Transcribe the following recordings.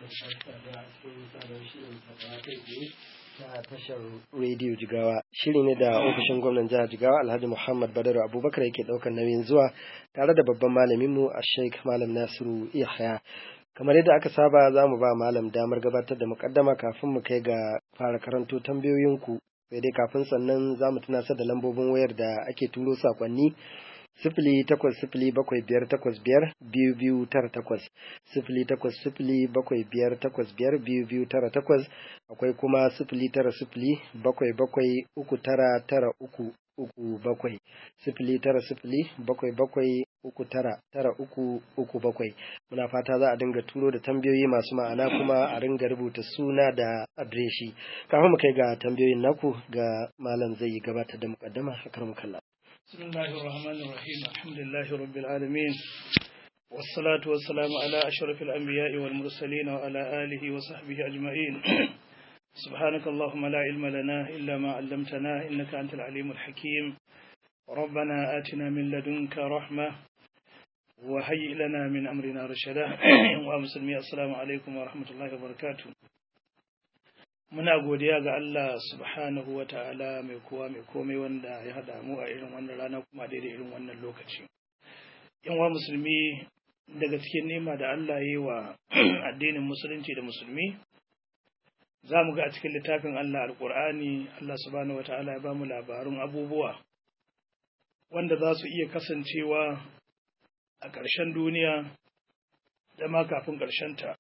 da cikin sabon shirin fatawa kai tsaye ta tashar rediyo Jigawa. Shiri ne da ofishin gwamnan jihar Jigawa Alhaji Muhammad Badaru Abubakar yake ɗaukar nauyin zuwa tare da babban malaminmu a Sheikh Malam Nasiru Yahaya. Kamar yadda aka saba za mu ba malam damar gabatar da mukaddama kafin mu kai ga fara karanto tambayoyinku. Sai dai kafin sannan za mu tunasar da lambobin wayar da ake turo sakonni 08075852298 08075852298 akwai kuma 09077399337 09077399337. Muna fata za a dinga turo da tambayoyi masu ma'ana kuma a ringa rubuta suna da adireshi. Kafin mu kai ga tambayoyin naku ga malam zai gabatar da mukaddama a karmu kalla. بسم الله الرحمن الرحيم الحمد لله رب العالمين والصلاة والسلام على أشرف الأنبياء والمرسلين وعلى آله وصحبه أجمعين سبحانك اللهم لا علم لنا إلا ما علمتنا إنك أنت العليم الحكيم ربنا آتنا من لدنك رحمة وهيئ لنا من أمرنا رشدا ومسلمي السلام عليكم ورحمة الله وبركاته. Muna godiya ga Allah subhanahu wa ta'ala mai kowa mai komai wanda ya haɗa mu a irin wannan rana kuma daidai irin wannan lokaci. Yan wa musulmi, daga cikin nema da Allah ya yi wa addinin musulunci da musulmi, za mu ga a cikin littafin Allah Alƙur'ani, Allah subhanahu wa ta'ala ya ba mu labarun abubuwa wanda za su iya kasancewa a ƙarshen duniya da ma kafin ƙarshenta.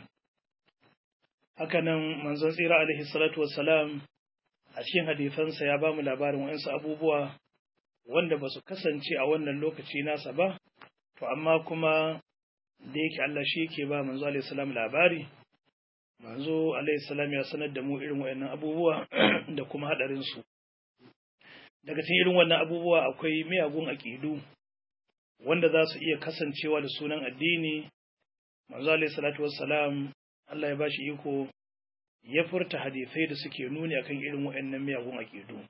Hakanan manzon tsira alaihi salatu wassalam a cikin hadisansa ya ba mu labarin wa'ansu abubuwa wanda ba su kasance a wannan lokaci nasa ba, to amma kuma da yake Allah shi ke ba manzo alaihi salam labari, manzo alaihi salam ya sanar da mu irin wa'annan abubuwa da kuma hadarin su. Daga cikin irin wannan abubuwa akwai miyagun aƙidu wanda za su iya kasancewa da sunan addini. Manzo alaihi salatu wassalam Allah ya ba shi iko ya furta hadisai da suke nuni akan irin waɗannan miyagun aƙidu.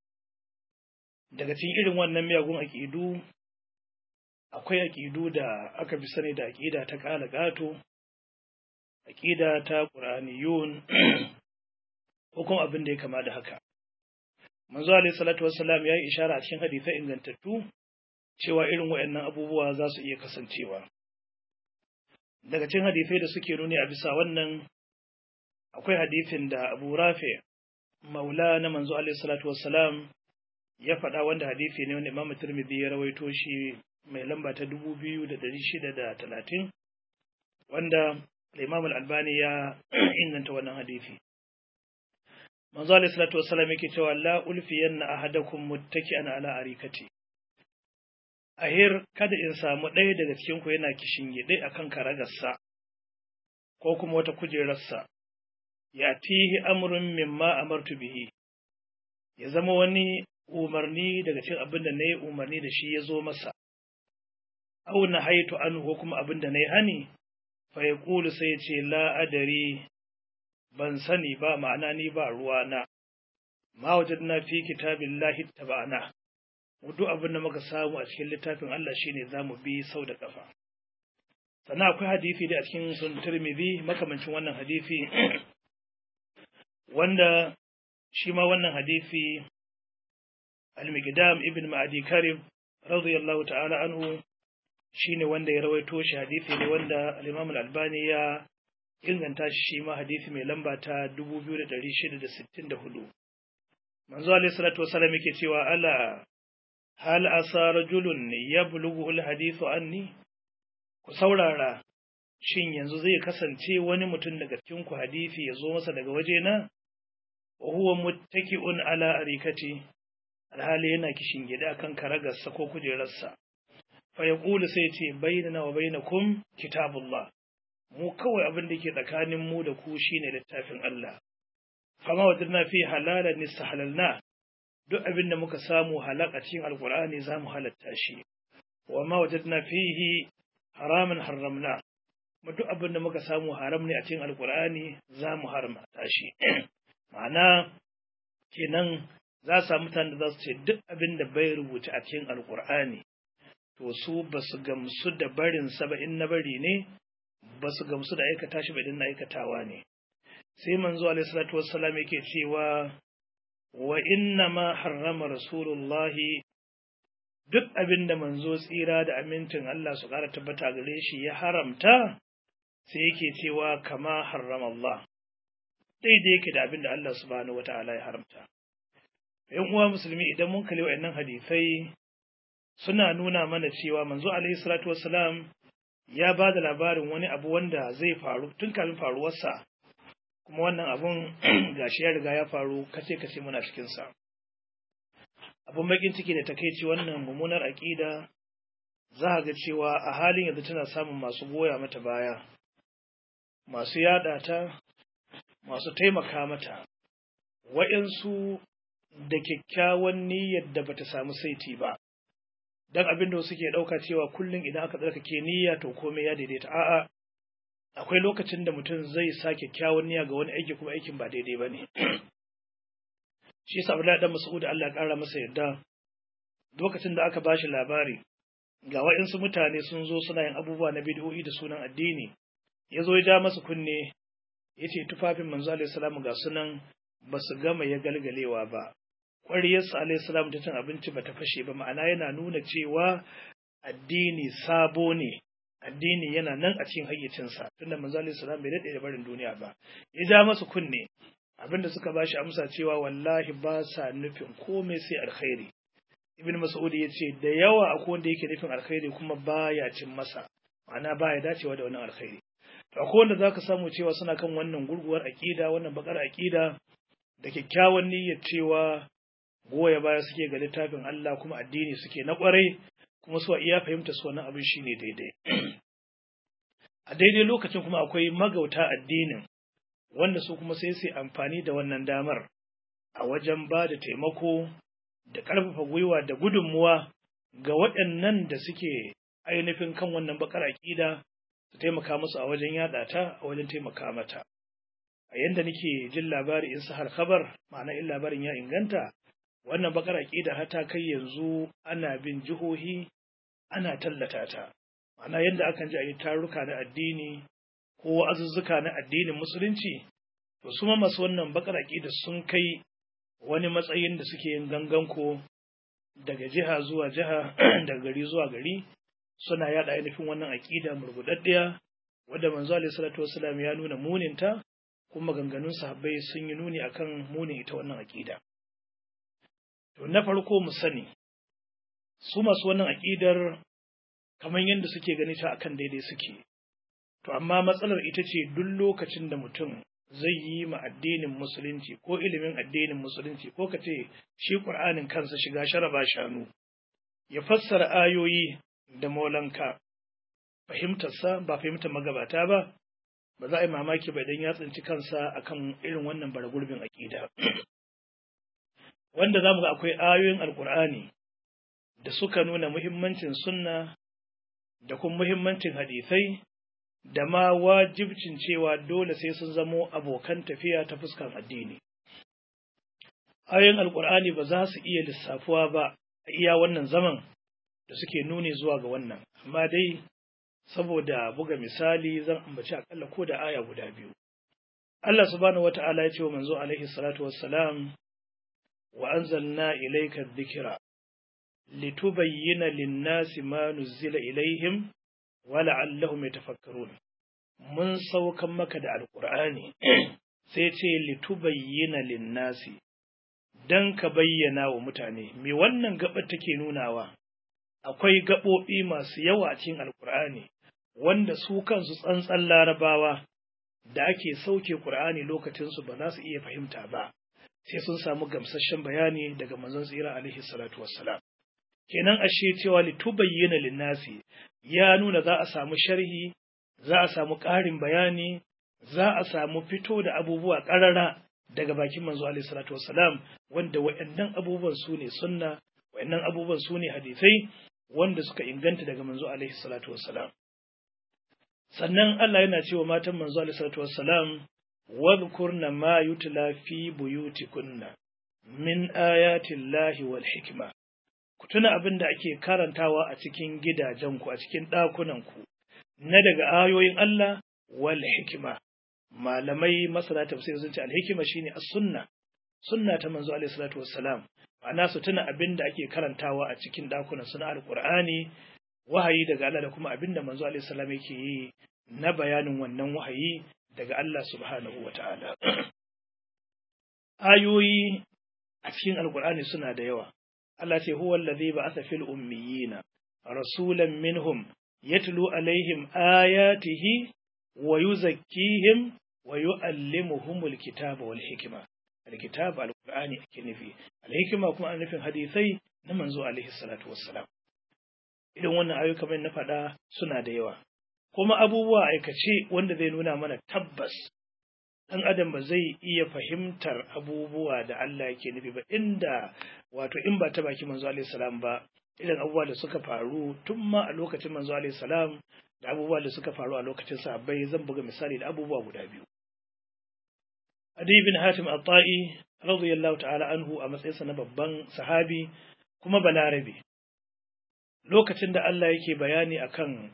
Daga cikin irin wannan miyagun aƙidu akwai aƙidu da aka fi sani da aƙida ta ƙala ƙato, aƙida ta ƙur'aniyun, ko kuma abin da ya kama da haka. Manzo alaihi salatu wassalam ya yi ishara a cikin hadisai ingantattu cewa irin waɗannan abubuwa za su iya kasancewa. Daga cikin hadisai da suke nuni a bisa wannan akwai hadisin da Abu Rafi maula na manzo alaihi salatu wassalam ya faɗa, wanda hadisi ne wanda Imam Tirmidhi ya rawaito shi mai lamba ta 2630, wanda Imam Al-Albani ya inganta wannan hadisi. Manzo alaihi salatu wassalam yake cewa la ulfiyanna ahadakum muttaki'an ala arikati, ahir kada in samu ɗaya daga cikin ku yana kishingide akan karagarsa ko kuma wata kujerarsa, ya tihi amrun mimma amartu bihi, ya zama wani umarni daga cikin abin da na yi umarni da shi ya zo masa, au na haitu an ko kuma abin da na yi hani, fa ya kulu sai ya ce la adari, ban sani ba, ma'ana ni ba ruwana, ma wajadna fi kitabillahi tabana, duk abin da muka samu a cikin littafin Allah shine zamu bi sau da kafa. Sannan akwai hadisi da a cikin sunan Tirmidhi makamancin wannan hadisi wanda shi ma wannan hadisi Al-Miqdam ibn Ma'adi Karib radiyallahu ta'ala anhu shine wanda ya rawaito shi. Hadisi ne wanda al-Imam Al-Albani ya inganta shi ma hadisi mai lamba ta 2664. Manzo alaihi salatu wasallam yake cewa ala hal asa rajulun yablughu al-hadithu anni, ku saurara, shin yanzu zai kasance wani mutum daga cikin ku hadisi ya zo masa daga wajena, wa huwa muttaki'un ala arikati, alhali yana kishin gida kan karagarsa ko kujerarsa, fa yaqulu sai ce bainana wa bainakum kitabullah, mu kawai abin da ke tsakanin mu da ku shine littafin Allah, fama wajadna fi halalan istahlalna, duk abin da muka samu halak a cikin alqur'ani za mu halatta shi, wa ma wajadna fihi haraman haramna, duk abin da muka samu haram ne a cikin alqur'ani za mu haramta shi. Ma'ana kenan za su samu mutanen da za su ce duk abin da bai rubuta a cikin alqur'ani to su ba su gamsu da barin sa ba, in na bari ne ba su gamsu da aikata shi ba idan na aikatawa ne. Sai manzo alaihi salatu wassalam yake cewa wa inna ma harrama rasulullahi, duk abin da manzo tsira da amincin Allah su ƙara tabbata gare shi ya haramta, sai yake cewa kama harrama Allah, daidai yake da abin da Allah subhanahu wata'ala ya haramta. ‘Yan uwa musulmi, idan mun kalli wa'annan hadisai suna nuna mana cewa manzo alaihi salatu wassalam ya ba da labarin wani abu wanda zai faru tun kafin faruwarsa, kuma wannan abun gashi ya riga ya faru kace muna cikinsa. Abun bakin ciki da takeici wannan mummunar aƙida za a ga cewa a halin yanzu tana samun masu goya mata baya, masu yada ta, masu taimaka mata, waɗansu da kyakkyawan niyyar da bata samu saiti ba, dan abin da suke ɗauka cewa kullum idan aka tsarkake niyya to komai ya daidaita. A'a, akwai lokacin da mutum zai sa kyakkyawan niyya ga wani aiki kuma aikin ba daidai ba ne. Shi yasa Abdullahi dan Mas'ud Allah ya ƙara masa yarda, lokacin da aka ba shi labari ga waɗansu mutane sun zo suna yin abubuwa na bid'o'i da sunan addini, ya zo ya ja masa kunne, ya ce tufafin manzo alaihi salamu ga sunan ba su gama ya galgalewa ba, ƙwariyarsa alaihi salamu ta cin abinci ba ta fashe ba, ma'ana yana nuna cewa addini sabo ne, addini yana nan a cikin hayyacinsa, tunda manzo alaihi salamu bai daɗe da barin duniya ba. Ya ja masa kunne, abinda suka ba shi amsa cewa wallahi ba sa nufin komai sai alkhairi. Ibn Mas'ud ya ce da yawa akwai wanda yake nufin alkhairi kuma baya cin masa, ma'ana baya dacewa da wannan alkhairi. To akwai wanda zaka samu cewa suna kan wannan gurguwar aqida, wannan bakar aqida, da kyakkyawan niyyar cewa goya baya suke ga littafin Allah kuma addini suke na kwarai, kuma su iya fahimta su wannan abin shine daidai. A daidai lokacin kuma akwai magauta addinin wanda su kuma sai su amfani da wannan damar a wajen ba da taimako da ƙarfafa gwiwa da gudunmuwa ga waɗannan da suke ainihin kan wannan bakar aƙida, su taimaka musu a wajen yaɗa ta, a wajen taimaka mata. A yanda nake jin labari in sahar khabar, ma'ana in labarin ya inganta, wannan bakar aƙida har ta kai yanzu ana bin jihohi ana tallata ta. Ma'ana yanda akan ji a yi taruka na addini ko wa'azuzzuka na addinin musulunci, to su ma masu wannan bakar aƙida sun kai wani matsayin da suke yin ganganko daga jiha zuwa jiha, daga gari zuwa gari, suna yada ainihin wannan aƙida murgudaddiya wadda manzo alaihi salatu wassalam ya nuna muninta, kuma maganganun sahabbai sun yi nuni akan munin ita wannan aƙida. To na farko mu sani, su masu wannan aƙidar kamar yadda suke gani ta akan daidai suke. To amma matsalar ita ce duk lokacin da mutum zai yi ma addinin musulunci ko ilimin addinin musulunci ko ka ce shi Qur'anin kansa shiga sharaba shanu, ya fassara ayoyi da maulanka, fahimtarsa ba fahimtar magabata ba, ba za a yi mamaki ba idan ya tsinci kansa akan irin wannan baragurbin aƙida. Wanda za mu ga akwai ayoyin Alƙur'ani da suka nuna muhimmancin sunna da kuma muhimmancin hadisai, da ma wajibcin cewa dole sai sun zamo abokan tafiya ta fuskan addini. Ayoyin Alƙur'ani ba za su iya lissafuwa ba a iya wannan zaman da suke nuni zuwa ga wannan, amma dai saboda buga misali zan ambaci akalla ko da aya guda biyu. Allah subhanahu wata'ala ya ce wa manzo alaihi salatu wassalam, wa anzalna ilayka dhikra litubayyana lin-nasi ma nuzila ilaihim wa la'allahum yatafakkarun. Mun saukan maka da alqur'ani sai ce litubayyana lin-nasi, dan ka bayyana wa mutane. Me wannan gabar take nunawa? Akwai gaɓoɓi masu yawa a cikin alqur'ani wanda su kansu tsantsan larabawa da ake sauke qur'ani lokacin su ba za su iya fahimta ba, sai sun samu gamsasshen bayani daga manzon tsira alaihi salatu wassalam. Kenan ashe cewa litubayyana lin-nasi ya nuna za a samu sharhi, za a samu ƙarin bayani, za a samu fito da abubuwa ƙarara daga bakin manzo alaihi salatu wassalam, wanda waɗannan abubuwan su ne sunna, waɗannan abubuwan su ne hadisai wanda suka inganta daga manzo alaihi salatu wassalam. Sannan Allah yana cewa matan manzo alaihi salatu wassalam, wadhkurna ma yutla fi buyutikunna min ayati llahi wal hikma. Ku tuna abin da ake karantawa a cikin gidajenku, a cikin ɗakunanku, na daga ayoyin Allah wal hikma. Malamai masana tafsir sun ce al-hikma shine as-sunna, sunna ta manzo alaihi salatu wassalam, ma'ana su tuna abin da ake karantawa a cikin dakunan suna alqur'ani, wahayi daga Allah, da kuma abin da manzo alaihi salam yake yi na bayanin wannan wahayi daga Allah subhanahu wata'ala. Ayoyi a cikin alqur'ani suna da yawa. Allah ce huwa allazi ba'atha fil ummiyina rasulan minhum yatlu alaihim ayatihi wa yuzakkihim wa yu'allimuhumul kitaba wal hikma. Alkitab alqur'ani ake nufi, alhikima kuma ana nufin hadisai na manzo alaihi salatu wassalam. Idan wannan ayoyi kamar na faɗa suna da yawa, kuma abubuwa aikace wanda zai nuna mana tabbas ɗan adam ba zai iya fahimtar abubuwa da Allah yake nufi ba inda wato in ba ta baki manzo alaihi salam ba, irin abubuwa da suka faru tun ma a lokacin manzo alaihi salam da abubuwa da suka faru a lokacin sahabbai. Zan buga misali da abubuwa guda biyu. Adi bin Hatim At-Ta'i radiyallahu ta'ala anhu a matsayinsa na babban sahabi kuma balarabe, lokacin da Allah yake bayani akan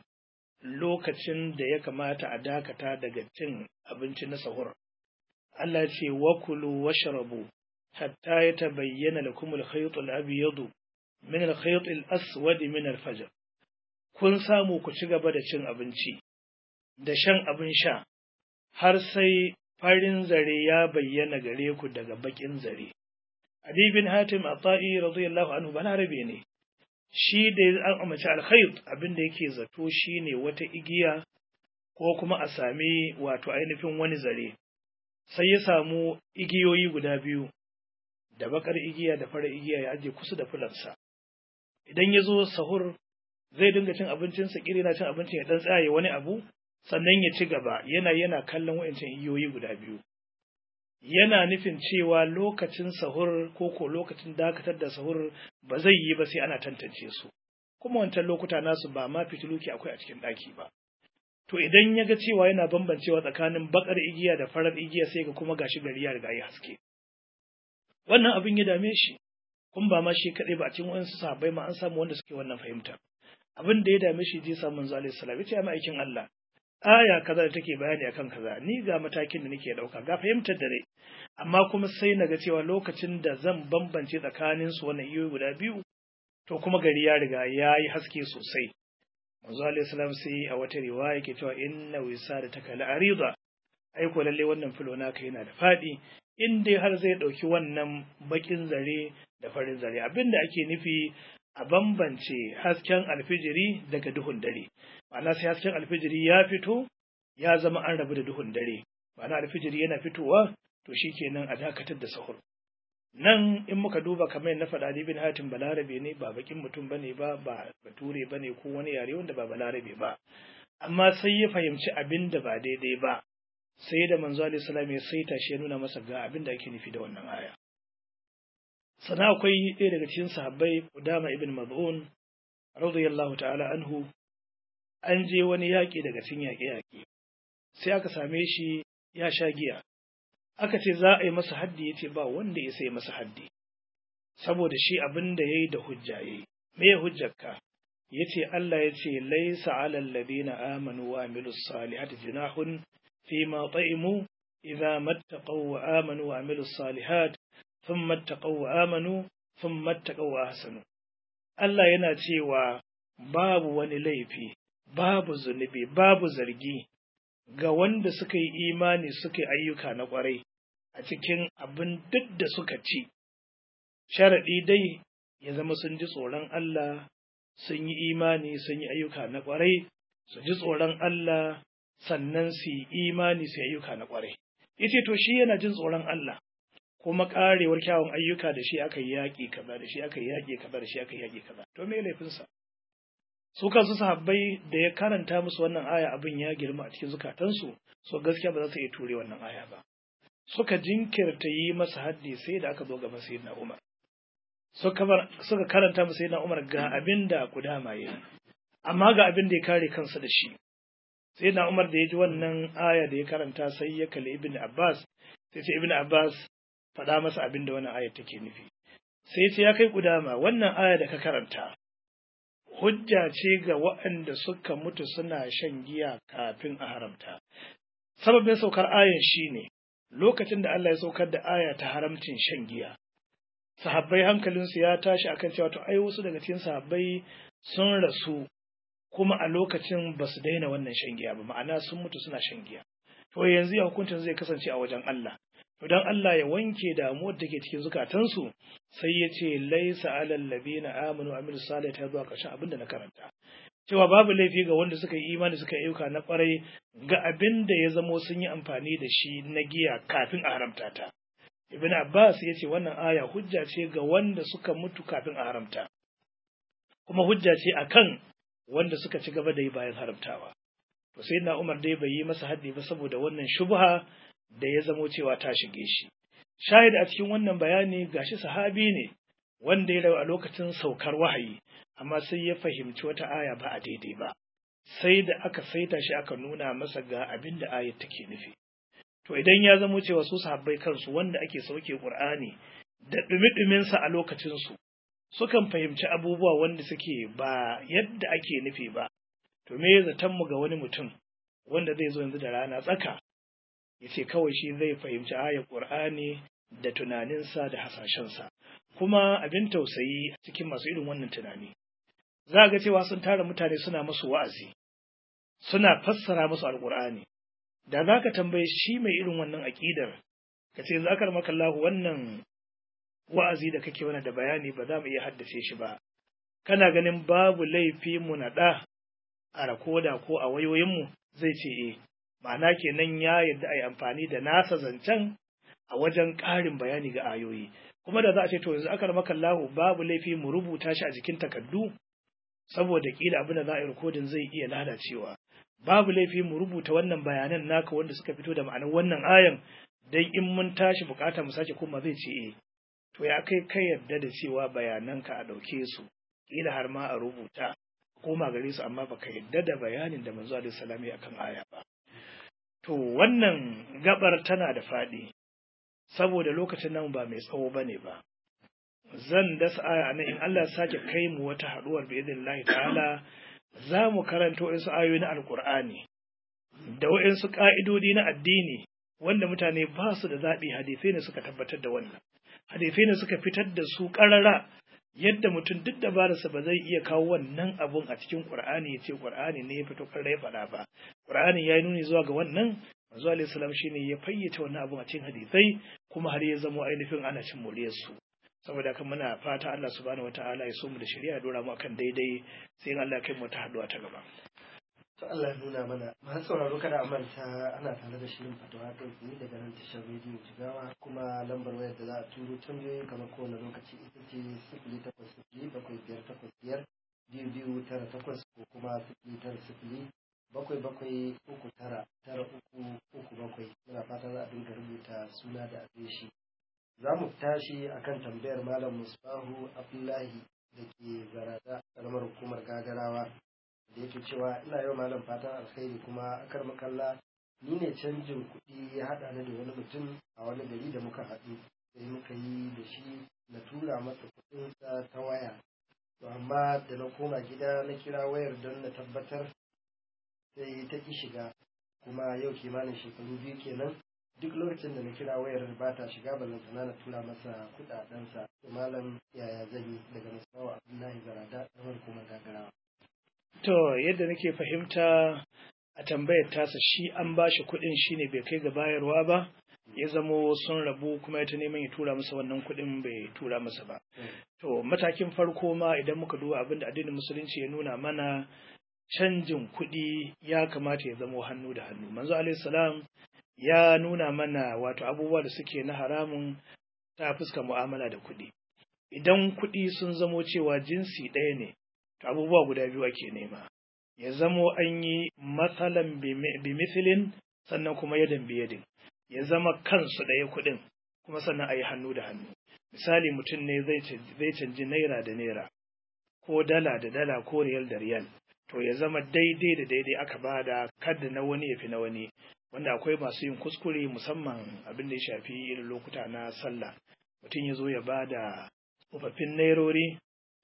lokacin da ya kamata a dakata daga cin abinci na sahur, Allah ya ce wa kulu washrabu hatta yatabayyana lakum al-khayt al-abyad min al-khayt al-aswad min al-fajr. Kun samu ku ci gaba da cin abinci da shan abin sha har sai farin zare ya bayyana gare ku daga bakin zare. Adi bin Hatim At-Ta'i radiyallahu anhu balarabe ne, shi da an amince al-khayt abin da yake zato shine wata igiya ko kuma a sami wato ainihin wani zare. Sai ya samu igiyoyi guda biyu, da bakar igiya da fara igiya, ya aje kusa da fulansa. Idan ya zo sahur zai dinga cin abincinsa, kiri na cin abincin ya dan tsaye wani abu, sannan ya ci gaba yana kallon wa'ancan igiyoyi guda biyu. Yana nufin cewa lokacin sahur ko lokacin dakatar da sahur ba zai yi ba sai ana tantance su, kuma wancan lokuta nasu ba ma fitilu ke akwai a cikin ɗaki ba. To idan ya ga cewa yana bambancewa tsakanin bakar igiya da farar igiya, sai ga kuma gashi gari ya riga ya haske. Wannan abin ya dame shi, kun ba ma shi kaɗai ba, a cikin wasu sahabbai ma an samu wanda suke wannan fahimta. Abin da ya dame shi je samun manzo alaihi salam, yace ma aikin Allah, aya kaza da take bayani akan kaza, ni ga matakin da nake dauka, ga fahimtar da rai, amma kuma sai naga cewa lokacin da zan bambance tsakanin su wannan iyoyi guda biyu, to kuma gari ya riga ya yi haske sosai. Manzo alaihi salam sai a wata riwaya yake cewa inna wisadataka la'arida, ai ko lalle wannan filo naka yana da fadi, in dai har zai dauki wannan bakin zare da farin zare. Abinda ake nufi a bambance hasken alfijiri daga duhun dare, ma'ana sai hasken alfijiri ya fito ya zama an rabu da duhun dare, ma'ana alfijiri yana fitowa to shikenan a dakatar da sahur. Nan in muka duba kamar na faɗa, bin Hatim balarabe ne, ba bakin mutum bane ba bature bane ko wani yare wanda ba balarabe ba, amma sai ya fahimci abin da ba daidai ba, sai da manzo alaihi salam ya saita shi ya nuna masa ga abin da ake nufi da wannan aya. Sana akwai ɗaya daga cikin sahabbai, Qudama ibn Mad'un radiyallahu ta'ala anhu, an je wani yaƙi daga cikin yaƙe-yaƙe, sai aka same shi ya sha giya. Aka ce za a yi masa haddi, ya ce ba wanda ya sai masa haddi, saboda shi abin da ya yi da hujja ya yi. Me ya hujjarka? Ya ce Allah ya ce laisa alal ladina amanu wa amilus salihati junahun fi ma ta'imu idza mattaqaw wa amanu wa amilus salihat thumma ittaqaw wa amanu thumma ittaqaw wa ahsanu. Allah yana cewa babu wani laifi, babu zunubi, babu zargi ga wanda suka yi imani suka yi ayyuka na ƙwarai a cikin abin duk da suka ci. Sharaɗi dai ya zama sun ji tsoron Allah, sun yi imani, sun yi ayyuka na ƙwarai, su ji tsoron Allah, sannan su yi imani, su yi ayyuka na ƙwarai. Yace to shi yana jin tsoron Allah, kuma ƙarewar kyawun ayyuka da shi aka yi yaƙi kaza, da shi aka yi yaƙi kaza, da shi aka yi yaƙi kaza. To me laifinsa? Su kansu sahabbai da ya karanta musu wannan aya, abin ya girma a cikin zukatansu, so gaskiya ba za su iya ture wannan aya ba. Suka jinkirta yi masa haddi sai da aka zo gaban sayyidina Umar. Suka karanta masa sayyidina Umar ga abin da Qudama yayi, amma ga abin da ya kare kansa da shi. Sayyidina Umar da ya ji wannan aya da ya karanta, sai ya kalli Ibn Abbas, sai ce Ibn Abbas faɗa masa abin da wannan aya take nufi. Sai ya ce ya kai Qudama, wannan aya da ka karanta hujja ce ga waɗanda suka mutu suna shan giya kafin a haramta. Sababin saukar ayan shine lokacin da Allah ya saukar da aya ta haramcin shan giya, sahabbai hankalinsu ya tashi akan cewa to ai wasu daga cikin sahabbai sun rasu kuma a lokacin ba su daina wannan shan giya ba, ma'ana sun mutu suna shan giya. To yanzu ya hukuncin zai kasance a wajen Allah. To dan Allah ya wanke damuwar da ke cikin zukatansu sai ya ce laisa alal ladina amanu wa amilus salihati zuwa ƙarshen abin da na karanta. Cewa babu laifi ga wanda suka yi imani suka yi ayyuka na kwarai ga abin da ya zamo sun yi amfani da shi na giya kafin a haramta ta. Ibn Abbas ya ce wannan aya hujja ce ga wanda suka mutu kafin a haramta, kuma hujja ce akan wanda suka ci gaba da yi bayan haramtawa. To sai na Umar dai bai yi masa haddi ba saboda wannan shubha da ya zamo cewa ta shige shi. Shahid a cikin wannan bayani gashi sahabi ne wanda ya rayu a lokacin saukar wahayi, amma sai ya fahimci wata aya ba a daidai ba, sai da aka saita shi aka nuna masa ga abin da ayat take nufi. To idan ya zamo cewa su sahabbai kansu wanda ake sauke Qur'ani da dumi sa a lokacin su sukan fahimci abubuwa wanda suke ba yadda ake nufi ba, to me zaton mu ga wani mutum wanda zai zo yanzu da rana tsaka yace kawai shi zai fahimci ayat Qur'ani da tunaninsa da hasashensa. Kuma abin tausayi a cikin masu irin wannan tunani, za ga cewa sun tara mutane suna musu wa'azi, suna fassara musu alƙur'ani. Da za ka tambaye shi mai irin wannan aƙidar, ka ce za ka maka Allah wannan wa'azi da kake wani da bayani ba za mu iya haddace shi ba, kana ganin babu laifi mu naɗa a rakoda ko a wayoyinmu? Zai ce ma'ana kenan ya yarda a yi amfani da nasa zancen a wajen ƙarin bayani ga ayoyi. Kuma da za a ce to yanzu aka maka Allah babu laifi mu rubuta shi a jikin takardu saboda kila abin da za a yi rikodin zai iya lalacewa, babu laifi mu rubuta wannan bayanan naka wanda suka fito da ma'anar wannan ayan dan in mun tashi bukata mu sake kuma zai ce to ya kai yarda da cewa bayananka a ɗauke su kila har ma a rubuta koma gare su, amma baka yarda da bayanin da manzo alaihi salam ya akan aya ba. To wannan gabar tana da faɗi saboda lokacin nan ba mai tsawo bane ba. Zan dasa aya nan in Allah ya sake kai mu wata haduwar bi idnillahi ta'ala, za mu karanta waɗansu ayoyi na alkur'ani da waɗansu ƙa'idodi na addini wanda mutane ba su da zaɓi. Hadisai ne suka tabbatar da wannan, hadisai ne suka fitar da su ƙarara yadda mutum duk dabararsa ba zai iya kawo wannan abun a cikin Qur'ani ya ce Qur'ani ne ya fito ƙarara ya faɗa ba. Qur'ani ya yi nuni zuwa ga wannan, manzo alaihi salam shine ya fayyace wannan abun a cikin hadisai, kuma har ya zama ainihin ana cin moriyarsu. Saboda kan muna fata Allah subhanahu wataala ya so mu da shari'a ya dora mu akan daidai, sai in Allah ya kai mu ta haduwa ta gaba. To Allah ya nuna mana. Masu sauraro kada a manta ana tare da shirin fatawa kai tsaye daga nan tashar rediyo Jigawa, kuma lambar wayar da za a turo tambayoyi kamar kowane lokaci ita ce 0807552298 ko kuma 09077399337. Muna fata za a dinga rubuta suna da adireshi. Za mu tashi akan tambayar Malam Musbahu Abdullahi da ke Zarada, karamar hukumar Gagarawa, da yake cewa ina yau malam fatan alkhairi, kuma akar makalla ni ne canjin kuɗi ya haɗa ni da wani mutum a wani gari da muka haɗu, sai muka yi da shi na tura masa kuɗinsa ta waya. To amma da na koma gida na kira wayar don na tabbatar, sai ta ki shiga, kuma yau kimanin shekaru 2 kenan. Duk lokacin da na kira wayar ba ta shiga, ballantana na tura masa kuɗaɗensa. To malam yaya zan yi? Daga Musbahu Abdullahi Zarada, karamar hukumar Gagarawa. To yadda nake fahimta a tambayar tasa, shi an ba shi kuɗin shi ne bai kai ga bayarwa ba, ya zamo sun rabu kuma ya ta neman ya tura masa wannan kuɗin bai tura masa ba. To matakin farko ma idan muka duba abin da addinin musulunci ya nuna mana, canjin kuɗi ya kamata ya zamo hannu da hannu. Manzo alaihi salam ya nuna mana wato abubuwa da suke na haramun ta fuskar mu'amala da kuɗi. Idan kuɗi sun zamo cewa jinsi ɗaya ne, to abubuwa guda biyu ake nema, ya zamo an yi matsalan bimithilin sannan kuma yadan biyadin, ya zama kansu ɗaya kuɗin kuma sannan a yi hannu da hannu. Misali mutum ne zai canji naira da naira ko dala da dala ko riyal da riyal, to ya zama daidai da daidai aka bada, kada na wani ya fi na wani, wanda akwai masu yin kuskure musamman abin da ya shafi irin lokuta na sallah. Mutum ya zo ya bada tsofaffin nairori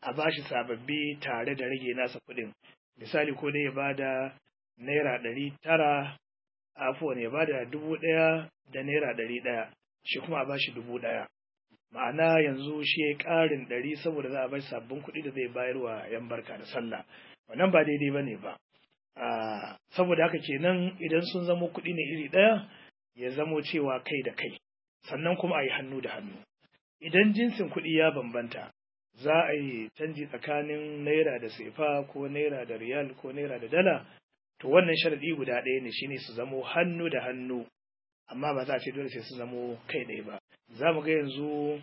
a bashi sababbi tare da rage nasa kuɗin. Misali ko dai ya bada naira 900, afuwan ya bada 1000 da naira 100, shi kuma a bashi 1000. Ma'ana yanzu shi ya ƙarin 100 saboda za a bashi sabbin kuɗi da zai bayar wa 'yan barka da sallah. Wannan ba daidai ba ne ba. Saboda haka kenan idan sun zamo kuɗi ne iri ɗaya, ya zamo cewa kai da kai, sannan kuma a yi hannu da hannu. Idan jinsin kuɗi ya bambanta, za a yi canji tsakanin naira da sefa ko naira da riyal ko naira da dala, to wannan sharaɗi guda ɗaya ne, shine su zamo hannu da hannu, amma ba za a ce dole sai su zamo kai ɗaya ba. Za mu ga yanzu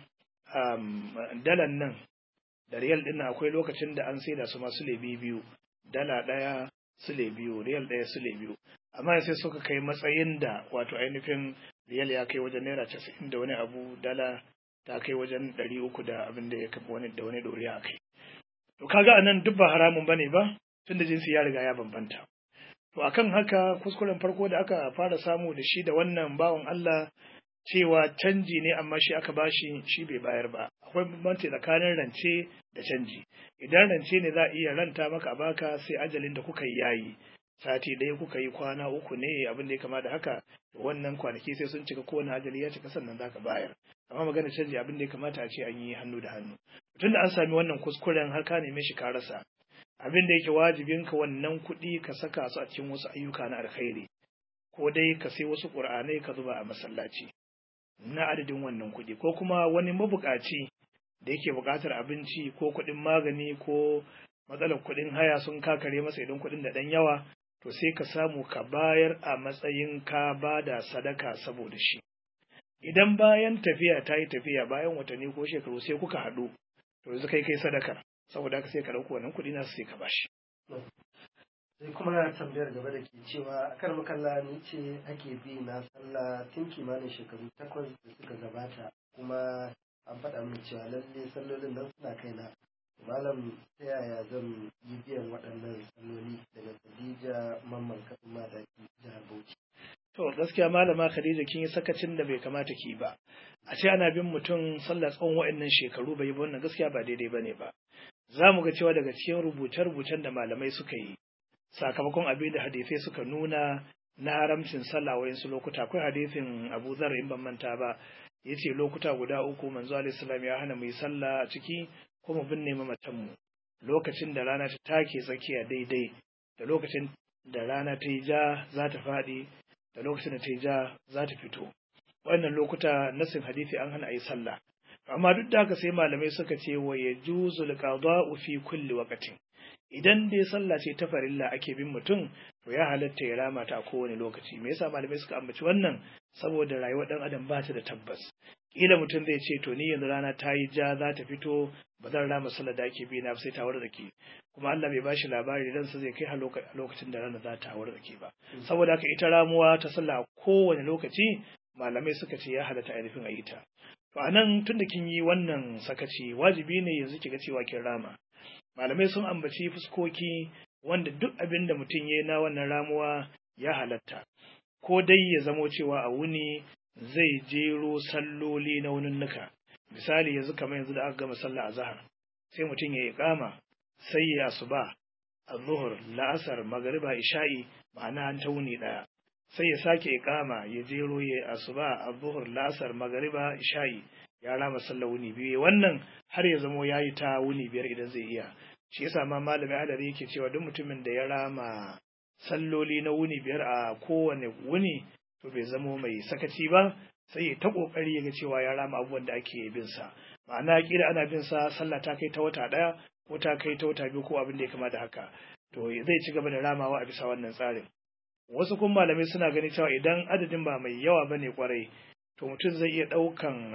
dalan nan da riyal ɗin akwai lokacin da an saida su ma sule biyu, dala ɗaya sule biyu, riyal ɗaya sule biyu, amma sai suka kai matsayin da wato ainihin riyal ya kai wajen naira 90 da wani abu, dala ta kai wajen 300 da abin da ya kafa wani ɗoriya a kai. To kaga anan duk ba haramun bane ba, tunda jinsi ya riga ya bambanta. To akan haka kuskuren farko da aka fara samu da shi da wannan bawan Allah, cewa canji ne amma shi aka bashi, shi bai bayar ba. Akwai bambanci tsakanin rance da canji. Idan rance ne za a iya ranta maka a baka sai ajalin da kuka yi yayi, sati ɗaya kuka yi, kwana 3 ne, abin da ya kama da haka, wannan kwanaki sai sun cika, kowane ajali ya cika sannan za ka bayar. Amma magana canji abin da ya kamata a ce an yi hannu da hannu. Tunda an sami wannan kuskuren har ka neme shi ka rasa, abin da yake wajibinka wannan kuɗi ka saka su a cikin wasu ayyuka na alkhairi, ko dai ka sai wasu ƙur'anai ka zuba a masallaci na adadin wannan kuɗi, ko kuma wani mabuƙaci da yake buƙatar abinci ko kuɗin magani ko matsalar kuɗin haya sun kakare masa idan kuɗin da ɗan yawa, to sai ka samu ka bayar a matsayin ka ba da sadaka saboda shi. Idan bayan tafiya ta yi tafiya, bayan watanni ko shekaru sai kuka haɗu, to yanzu kai sadakar, saboda haka sai ka ɗauko wannan kuɗi nasu sai ka bashi. Sai kuma tambayar gaba da ke cewa a kan makalla ni ce ake bi na sallah tun kimanin shekaru 8 da suka gabata, kuma an faɗa min cewa lalle sallolin nan suna kaina. Malam, ta yaya zan yi biyan waɗannan salloli? Daga Khadija Mamman Katsina da jihar Bauchi. To gaskiya malama Khadija, kin yi sakacin da bai kamata ki ba. A ce ana bin mutum sallah tsawon waɗannan shekaru bai yi ba, wannan gaskiya ba daidai bane ba. Za mu ga cewa daga cikin rubuce-rubucen da malamai suka yi, sakamakon abin da hadisai suka nuna na haramcin sallah wayansu lokuta, akwai hadisin Abu Dharr in ban manta ba, yace lokuta guda 3 manzo alaihi salam ya hana mu yi sallah a ciki, kuma binne mamatan mu lokacin da rana ta take tsakiya daidai, da lokacin da rana ta yi ja za ta faɗi, da lokacin da ta yi ja za ta fito. Wannan lokuta nasin hadisi an hana a yi sallah. Amma duk da haka sai malamai suka ce wa yajuzul qada'u fi kulli waqtin. Idan dai sallah ce ta farilla ake bin mutum, to ya halatta ya rama ta a kowane lokaci. Me yasa malamai suka ambaci wannan? Saboda rayuwar dan adam ba ta da tabbas. Kila mutum zai ce to ni yanzu rana ta yi ja za ta fito, ba zan rama sallah da ake bi na sai ta wartsake. Kuma Allah bai bashi labari dan sa zai kai a lokacin da rana za ta wartsake ba. Saboda haka ita ramuwa ta sallah kowane lokaci malamai suka ce ya halatta ainihin a yi ta. To anan tunda kin yi wannan sakaci, wajibi ne yanzu ki ga cewa kin rama. Malamai sun ambaci fuskoki wanda duk abin da mutum ya yi na wannan ramuwa ya halatta, ko dai ya zamo cewa a wuni zai jero salloli na wuninnuka. Misali yanzu kamar yanzu da aka gama sallah azhar, sai mutum ya iqama, sai ya asuba, az-zuhr, la'asar, magriba, isha'i, ma'ana an ta wuni daya. Sai ya sake iqama, ya jero ya asuba, az-zuhr, la'asar, magriba, isha'i, ya rama sallar wuni biyu. Wannan har ya zamo yayi ta wuni 5 idan zai iya. Shi yasa ma malami adari yake cewa duk mutumin da ya rama salloli na wuni 5 a kowane wuni, to bai zamo mai sakaci ba, sai ya ta kokari ya ga cewa ya rama abubuwan da ake bin sa. Ma'ana kila ana bin sa sallah ta kai ta wata 1 ko ta kai ta wata 2 ko abin da ya kama da haka, to zai ci gaba da ramawa a bisa wannan tsarin. Wasu kuma malamai suna gani cewa idan adadin ba mai yawa bane kwarai, to mutum zai iya ɗaukan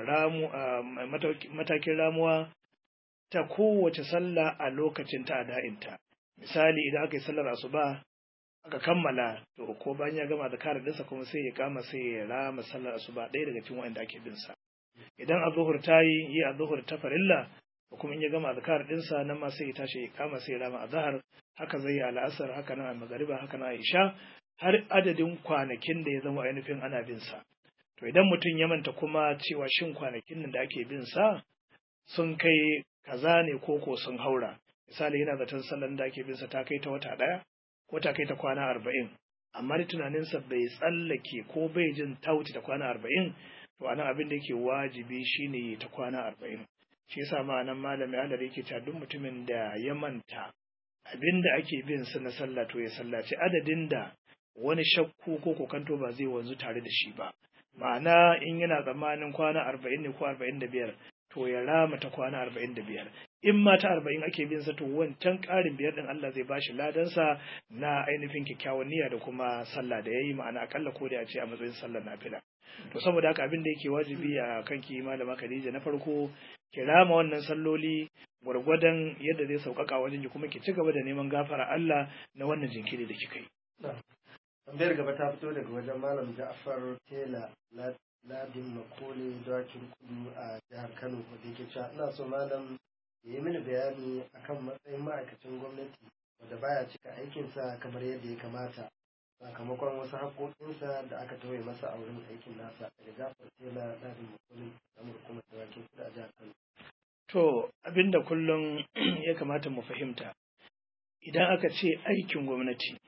matakin ramuwa ta kowace sallah a lokacin ta da'inta. Misali idan aka yi sallar asuba aka kammala, to ko bayan ya gama da kare dinsa kuma sai ya kama sai ya rama sallar asuba ɗaya daga cikin wanda ake bin sa. Idan azhur ta yi azhur ta farilla, to kuma in ya gama da kare dinsa nan ma sai ya tashi ya kama sai ya rama azhar, haka zai yi al'asar, haka nan magariba, haka nan isha, har adadin kwanakin da ya zama ainihin ana bin sa. To idan mutum ya manta kuma cewa shin kwanakin nan da ake bin sa sun kai kaza ne ko sun haura. Misali yana zaton sallan da ake binsa ta kai ta wata ɗaya ko ta kai ta kwana 40, amma da tunaninsa bai tsallake ko bai jin ta wuce ta kwana 40, to anan abin da yake wajibi shine ta kwana 40. Shi yasa ma nan malami Allah yake cewa duk mutumin da ya manta abin da ake bin sa na sallah to ya sallaci adadin da wani shakku ko kokanto ba zai wanzu tare da shi ba. Ma'ana in yana tsammanin kwana 40 ne ko 45, to ya rama ta kwana 45. In ma ta 40 ake bin sa, to wancan ƙarin biyar din Allah zai bashi ladansa na ainihin kyakkyawan niyya da kuma sallah da yayi, ma'ana akalla ko da ya ce a matsayin sallar nafila. To saboda haka abin da yake wajibi a kanki malama Khadija, na farko ki rama wannan salloli gwargwadon yadda zai sauƙaƙa wajen ki, kuma ki ci gaba da neman gafara Allah na wannan jinkiri da kika yi. Tambayar gaba ta fito daga wajen Malam Ja'far Tela Ladin Makole Dawakin Kudu a jihar Kano, wanda yake cewa ina so malam ya yi mini bayani akan matsayin ma'aikacin gwamnati wanda baya cika aikinsa kamar yadda ya kamata sakamakon wasu haƙoƙinsa da aka tauye masa a wurin aikin nasa. Daga Ja'far Tela Ladin Makole da hukumar Dawakin Kudu a jihar Kano. To abinda kullum ya kamata mu fahimta, idan aka ce aikin gwamnati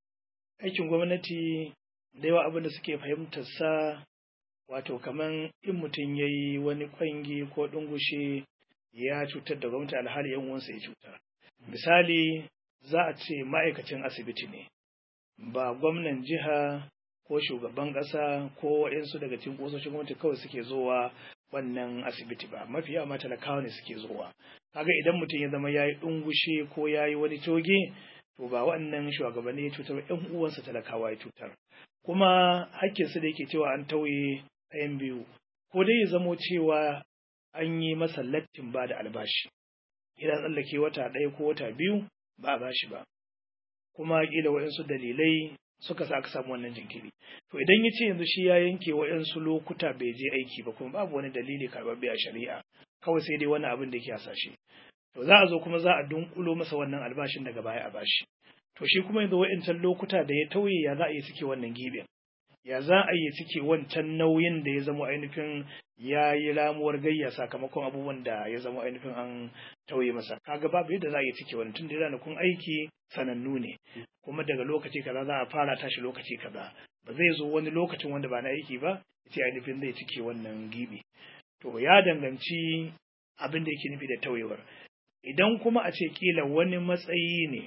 da yawa abin da suke fahimtar sa wato kaman in mutum ya yi wani kwangi ko ɗungushe ya cutar da gwamnati alhali yan uwansa ya cutar. Misali za a ce ma'aikacin asibiti ne, ba gwamnan jiha ko shugaban ƙasa ko waɗansu daga cikin ƙososhin gwamnati kawai suke zowa wannan asibiti ba, mafi yawa ma talakawa ne suke zowa. Kaga idan mutum ya zama ya yi ɗungushe ko ya yi wani coge, to ba wannan shugabanni ya cutar, ƴan uwansa talakawa ya cutar. Kuma hakkinsu da yake cewa an tauye ɗayan biyu, ko dai ya zamo cewa an yi masa lattin ba da albashi, idan tsallake wata ɗaya ko wata biyu ba a bashi ba, kuma ƙila waɗansu dalilai suka sa aka samu wannan jinkiri. To idan ya ce yanzu shi ya yanke waɗansu lokuta bai je aiki ba, kuma babu wani dalili karɓaɓɓe a shari'a, kawai sai dai wani abin da yake hasashe, to za a zo kuma za a dunkulo masa wannan albashin daga baya a bashi. To shi kuma yanzu wa'incan lokuta da ya tauye, ya za a yi suke wannan gibin, ya za a yi suke wancan nauyin da ya zama ainihin ya yi ramuwar gayya sakamakon abubuwan da ya zama ainihin an tauye masa. Kaga babu yadda za a yi suke wannan, tun da ranakun aiki sanannu ne, kuma daga lokaci kaza za a fara tashi lokaci kaza, ba zai zo wani lokacin wanda ba na aiki ba ya ce ainihin zai cike wannan gibi. To ya danganci abin da yake nufi da tauyewar. Idan kuma a ce kila wani matsayi ne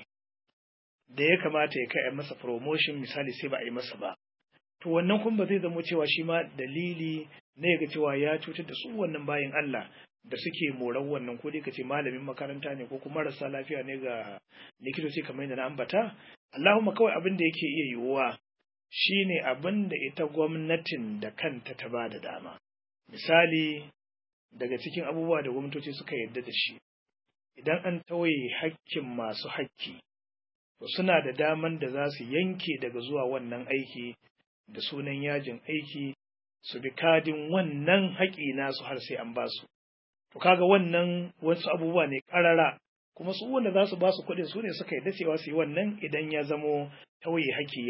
da ya kamata ya kai masa promotion misali sai ba a yi masa ba, to wannan kuma ba zai zama cewa shi ma dalili ne ga cewa ya cutar da su wannan bayin Allah da suke morar wannan, ko dai ka ce malamin makaranta ne ko kuma marasa lafiya ne ga likitoci kamar yadda na ambata. Allahumma kawai abin da yake iya yiwuwa shine abin da ita gwamnatin da kanta ta ba da dama. Misali daga cikin abubuwa da gwamnatoci suka yarda da shi, idan an tauye hakkin masu hakki, to suna da daman da za su yanke daga zuwa wannan aiki da sunan yajin aiki, su bi kadin wannan haƙi nasu har sai an ba su. To kaga wannan wasu abubuwa ne ƙarara, kuma su wanda za su ba su kuɗin su ne suka yarda cewa su yi wannan idan ya zamo tauye haƙi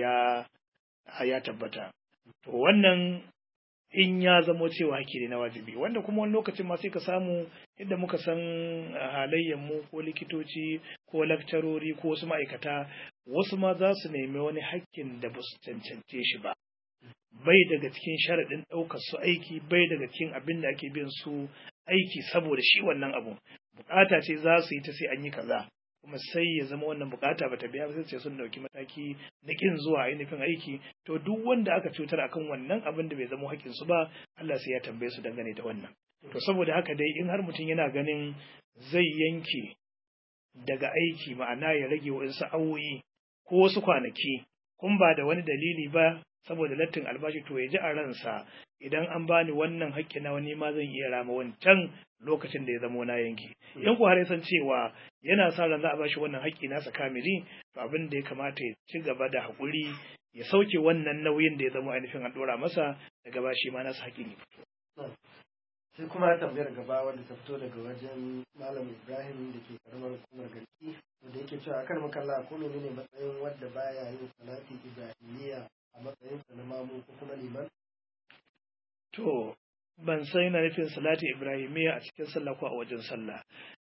ya tabbata. To wannan in ya zamo cewa haƙi ne na wajibi, wanda kuma wani lokacin ma sai ka samu yadda muka san halayyar mu ko likitoci ko lakcarori ko wasu ma'aikata, wasu ma za su nemi wani haƙƙin da ba su cancance shi ba, bai daga cikin sharaɗin ɗaukar su aiki, bai daga cikin abin da ake bin su aiki saboda shi wannan abu, bukata ce za su yi ta sai an yi kaza, kuma sai ya zama wannan bukata bata biya ba sai ce sun dauki mataki na kin zuwa ainihin aiki. To duk wanda aka cutar akan wannan abin da bai zama haƙƙin su ba, Allah sai ya tambaye su dangane da wannan. To saboda haka dai in har mutum yana ganin zai yanke daga aiki, ma'ana ya rage wasu awoyi ko wasu kwanaki kun ba da wani dalili ba saboda lattin albashi, to ya ji a ransa idan an bani wannan haƙƙi na wani ma zan iya rama wancan lokacin da ya zamo na yanki. In ku har ya san cewa yana sa ran za a bashi wannan haƙƙi nasa kamili, to abin da ya kamata ya ci gaba da haƙuri ya sauke wannan nauyin da ya zama ainihin an ɗora masa, daga ba shi ma nasa haƙƙin ya fito. Sai kuma tambayar gaba wanda ta fito daga wajen Malam Ibrahim da ke karamar hukumar Garki, wanda yake cewa akan makalla ko menene matsayin wanda baya yin salati ibrahimiyya a matsayin sa na mamu ko kuma liman? To ban san yana nufin salati ibrahimiyya a cikin sallah ko a wajen sallah.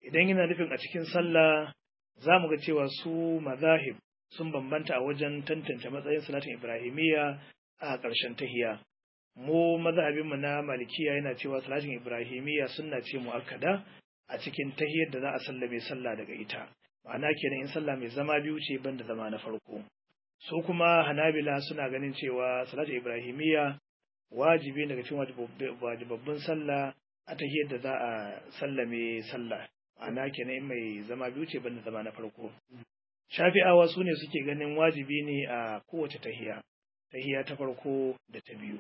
idan yana nufin a cikin sallah za mu ga cewa su mazahib sun bambanta a wajen tantance matsayin salatin ibrahimiyya a ƙarshen tahiya. Mu mazhabinmu na malikiya yana cewa salatin ibrahimiyya sunna ce muakkada a cikin tahiyar da za a sallame sallah daga ita, ma'ana kenan in sallah mai zama biyu ce banda zama na farko. Su kuma hanabila suna ganin cewa salatin ibrahimiyya wajibi daga cikin wajibabbun sallah a tahiyar da za a sallame sallah, ma'ana kenan in mai zama biyu ce banda zama na farko. Shafi'awa su ne suke ganin wajibi ne a kowace tahiya ta farko da ta biyu.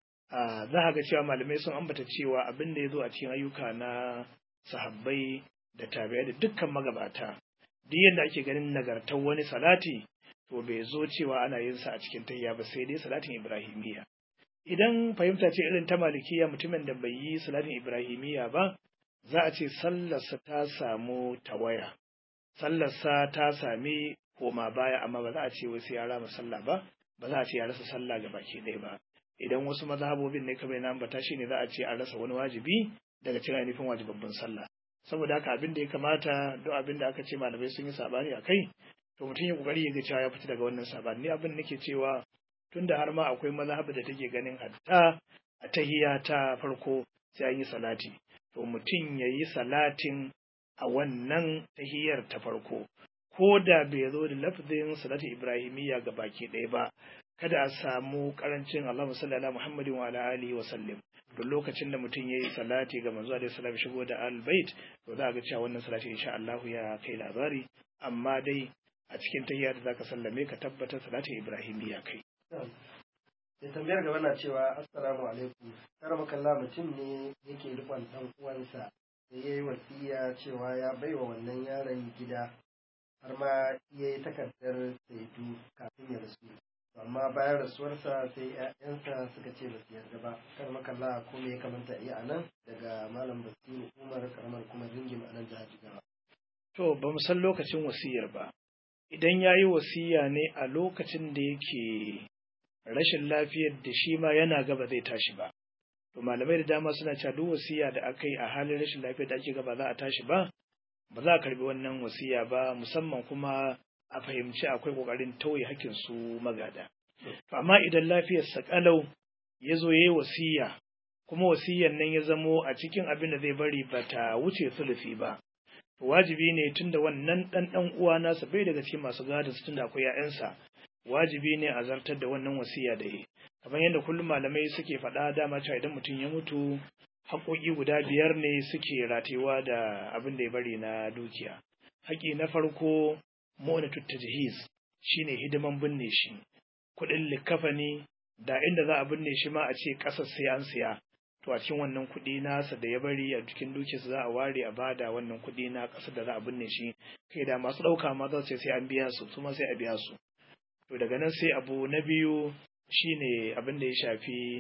Za a ga cewa malamai sun ambata cewa abin da ya zo a cikin ayyuka na sahabbai da tabi'ai da dukkan magabata, duk yadda ake ganin nagartar wani salati to bai zo cewa ana yin sa a cikin tahiya ba, sai dai salatin ibrahimiyya. Idan fahimta ce irin ta malikiya, mutumin da bai yi salatin ibrahimiyya ba, za a ce sallarsa ta samu tawaya, sallarsa ta sami koma baya, amma ba za a ce wasu ya rama sallah ba za a ce ya rasa sallah ga baki ɗaya ba. Idan wasu mazhabobin ne kamar na ambata shi ne za a ce an rasa wani wajibi daga cikin ainihin wajibabban sallah. Saboda haka abin da ya kamata, duk abin da aka ce malamai sun yi sabani a kai, to mutum ya kokari ya ga cewa ya fita daga wannan sabani. Ni abin da nake cewa tunda har ma akwai mazhab da take ganin hatta a tahiyya ta farko sai an yi salati, to mutum ya yi salatin a wannan tahiyyar ta farko, ko da bai zo da lafzin salati ibrahimiyya ga baki ɗaya ba, kada a samu karancin Allahumma salli ala Muhammadin wa ala alihi wa sallim. Duk lokacin da mutum yayi salati ga manzo alaihi salam shigo da al-bait, to za ga cewa wannan salati insha Allah ya kai labari. Amma dai a cikin tahiyya da zaka sallame ka tabbatar salatin ibrahimiyya kai. Sai tambayar gaba na cewa assalamu alaikum, karamakallah mutum ne yake rikon dan uwansa da yayi wasiya cewa ya baiwa wannan yaron gida, har ma yayi takardar saidu kafin ya rasu, amma bayan rasuwarsa sai ‘ya'yansa suka ce ba su yarda ba. Karmakalla ko me ya kamata iya anan? Daga Malam Basiru Umar, karamar kuma ringin a nan jihar Jigawa. To ba mu san lokacin wasiyar ba, idan ya yi wasiya ne a lokacin da yake rashin lafiyar da shi ma yana gaba zai tashi ba, to malamai da dama suna cewa duk wasiya da aka yi a halin rashin lafiyar da ake gaba za a tashi ba za a karbi wannan wasiya ba, musamman kuma a fahimci akwai kokarin tauye hakkin su magada. To amma idan lafiyar sa kalau ya zo yayi wasiya, kuma wasiyar nan ya zamo a cikin abin da zai bari ba ta wuce sulufi ba, to wajibi ne tunda wannan dan uwa nasa bai daga cikin masu gada su, tunda akwai 'ya'yansa, wajibi ne a zartar da wannan wasiya da yi. Kamar yadda kullum malamai suke faɗa dama cewa idan mutum ya mutu, haƙoƙi guda 5 ne suke ratewa da abin da ya bari na dukiya. Haƙi na farko mu'natut tajhiz, shine hidiman binne shi, kuɗin likafani da inda za a binne shi ma a ce ƙasar sai an siya, to a cikin wannan kuɗi nasa da ya bari a cikin dukiyarsa za a ware a bada wannan kuɗi na ƙasar da za a binne shi, kai da masu ɗauka ma za su ce sai an biya su, su ma sai a biya su. To daga nan sai abu na biyu shine abin da ya shafi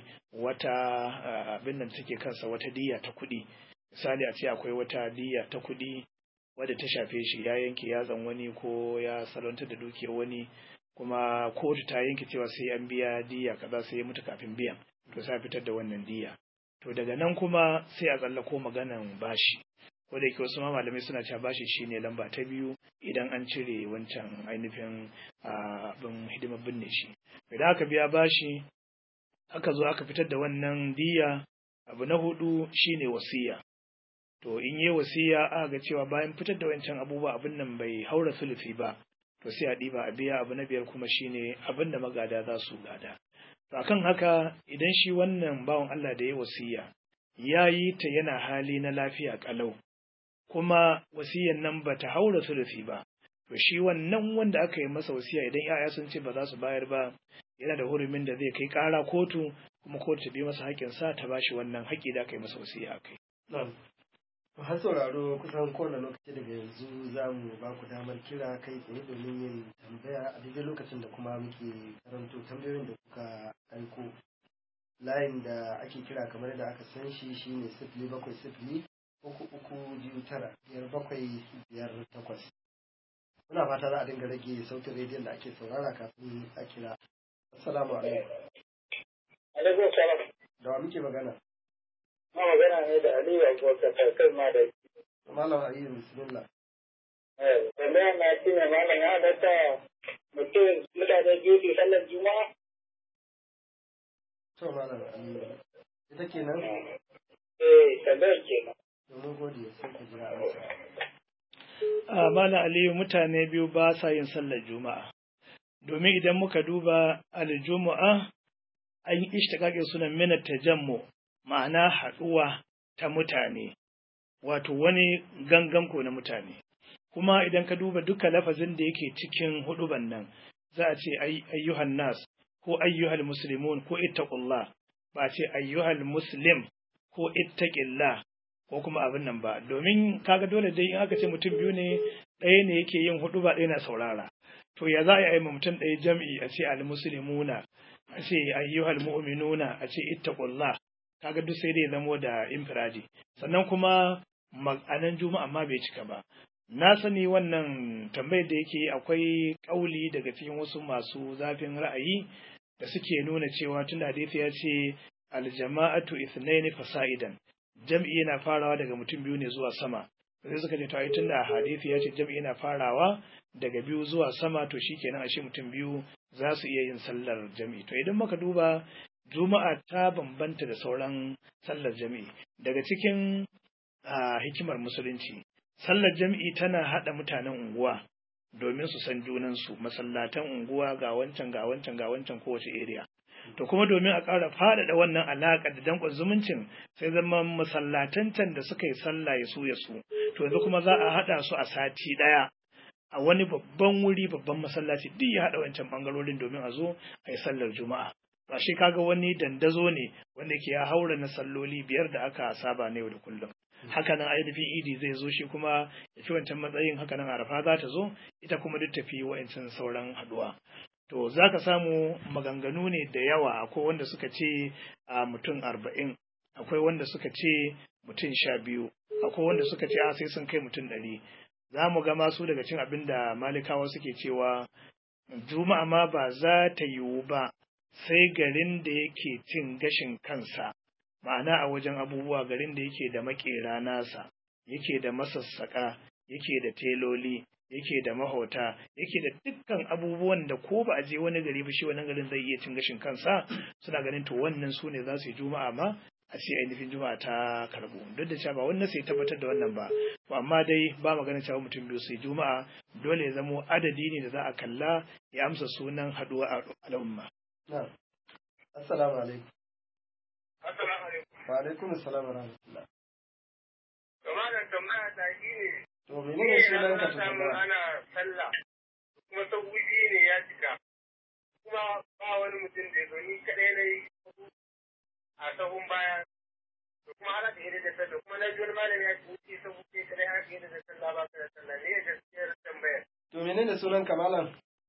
wata abin da take kansa, wata diyya ta kuɗi. Misali a ce akwai wata diyya ta kuɗi wadda ta shafe shi, ya yanke yatsan wani ko ya salwantar da dukiyar wani, kuma kotu ta yanke cewa sai an biya diyya kaza, sai ya mutu kafin biyan, to sai fitar da wannan diyya. To daga nan kuma sai a tsallako maganan bashi, ko da yake wasu ma malamai suna cewa bashi shine lamba ta biyu idan an cire wancan ainihin abin hidimar binne shi. Idan aka biya bashi aka zo aka fitar da wannan diyya, abu na 4 shine wasiya. To in yi wasiya aka ga cewa bayan fitar da wancan abubuwa abin nan bai haura sulufi ba, to sai a ɗiba a biya. Abu na 5 kuma shine abin da magada za su gada. To akan haka idan shi wannan bawan Allah da ya wasiya ya yi ta yana hali na lafiya kalau, kuma wasiyan nan ba ta haura sulufi ba, to shi wannan wanda aka yi masa wasiya idan 'ya'ya sun ce ba za su bayar ba, yana da hurumin da zai kai ƙara kotu, kuma kotu ta bi masa haƙƙinsa ta bashi wannan haƙƙi da aka yi masa wasiya a kai. Har sauraro kusan kowane lokaci daga yanzu za mu ba ku damar kira kai tsaye domin yin tambaya a daidai lokacin da kuma muke karanto tambayoyin da kuka aiko. Layin da ake kira kamar da aka san shi shine 0703-329-5758. Muna fata za a dinga rage sautin rediyon da ake saurara kafin a kira. Assalamu alaikum. Alaikum salam. Da wa muke magana? Ma magana ne da Aliyu Abubakar Kakar ma da Malam Aliyu bismillah. Tambaya na shi ne malam ya halatta mutane biyu su sallar juma'a? To malam Aliyu ita kenan? Tambayar kenan. Domin gode sai ku jira amsa. Malam Aliyu mutane biyu ba sa yin sallar juma'a. Domin idan muka duba al-juma'a an yi ishtiqaqin sunan min tajammu ma'ana haɗuwa ta mutane wato wani ganganko na mutane kuma idan ka duba duka lafazin da yake cikin huduban nan za a ce ayyuhan nas ko ayyuhal muslimun ko ittaqullah ba ce ayyuhal muslim ko ittaqillah ko kuma abin nan ba domin kaga dole dai in aka ce mutum biyu ne ɗaya ne yake yin huduba ɗaya na saurara to ya za a yi mutum ɗaya jam'i a ce al muslimuna a ce ayyuhal mu'minuna a ce ittaqullah kaga duk sai dai zamo da infiradi sannan kuma ma'anan juma'a ma bai cika ba na sani wannan tambayar da yake akwai kauli daga cikin wasu masu zafin ra'ayi da suke nuna cewa tun da hadisi ya ce aljama'atu ithnaini fasa'idan jam'i yana farawa daga mutum biyu ne zuwa sama sai suka ce to ai tun da hadisi ya ce jam'i yana farawa daga biyu zuwa sama to shikenan ashe mutum biyu za su iya yin sallar jam'i to idan muka duba juma'a ta bambanta da sauran sallar jam'i daga cikin hikimar musulunci sallar jam'i tana haɗa mutanen unguwa domin su san junansu masallatan unguwa ga wancan ga wancan ga wancan kowace area to kuma domin a ƙara faɗaɗa wannan alaƙa da danƙon zumuncin sai zama masallatan can da suka yi sallah ya su to yanzu kuma za a haɗa su a sati ɗaya a wani babban wuri babban masallaci duk ya haɗa wancan ɓangarorin domin a zo a yi sallar juma'a ba shi kaga wani dandazo ne wanda ke ya haura na salloli 5 da aka saba na yau da kullum hakanan ainihin idi zai zo shi kuma ya fi wancan matsayin hakanan arafa za ta zo ita kuma duk tafi wa'ancin sauran haɗuwa to za ka samu maganganu ne da yawa akwai wanda suka ce a mutum 40 akwai wanda suka ce mutum 12 akwai wanda suka ce a sai sun kai mutum 100 za mu ga masu daga cin abin da malikawa suke cewa juma'a ma ba za ta yiwu ba sai garin da yake cin gashin kansa ma'ana a wajen abubuwa garin da yake da makera nasa yake da masassaka yake da teloli yake da mahauta yake da dukkan abubuwan da ko ba a je wani gari ba shi wannan garin zai iya cin gashin kansa suna ganin to wannan su ne za su yi juma'a ma a ce ainihin juma'a ta karbu duk da cewa ba wannan sai tabbatar da wannan ba to amma dai ba magana cewa mutum biyu sai juma'a dole ya zamo adadi ne da za a kalla ya amsa sunan haduwa al'umma. Assalamu alaikum. Assalamu alaikum. Wa alaikum assalam wa rahmatullah. Kamar da tambaya ta shi ne. To menene sunan ka samu ana sallah kuma sauƙi ne ya cika. Kuma ba wani mutum da ya ni kadai na yi a sahun baya. Da kuma ana da yadda da sallah kuma na biyar malam ya ce wuce sauƙi kadai ana da yadda da sallah ba ka da sallah ne ya gaskiyar tambayar. To menene sunan ka malam?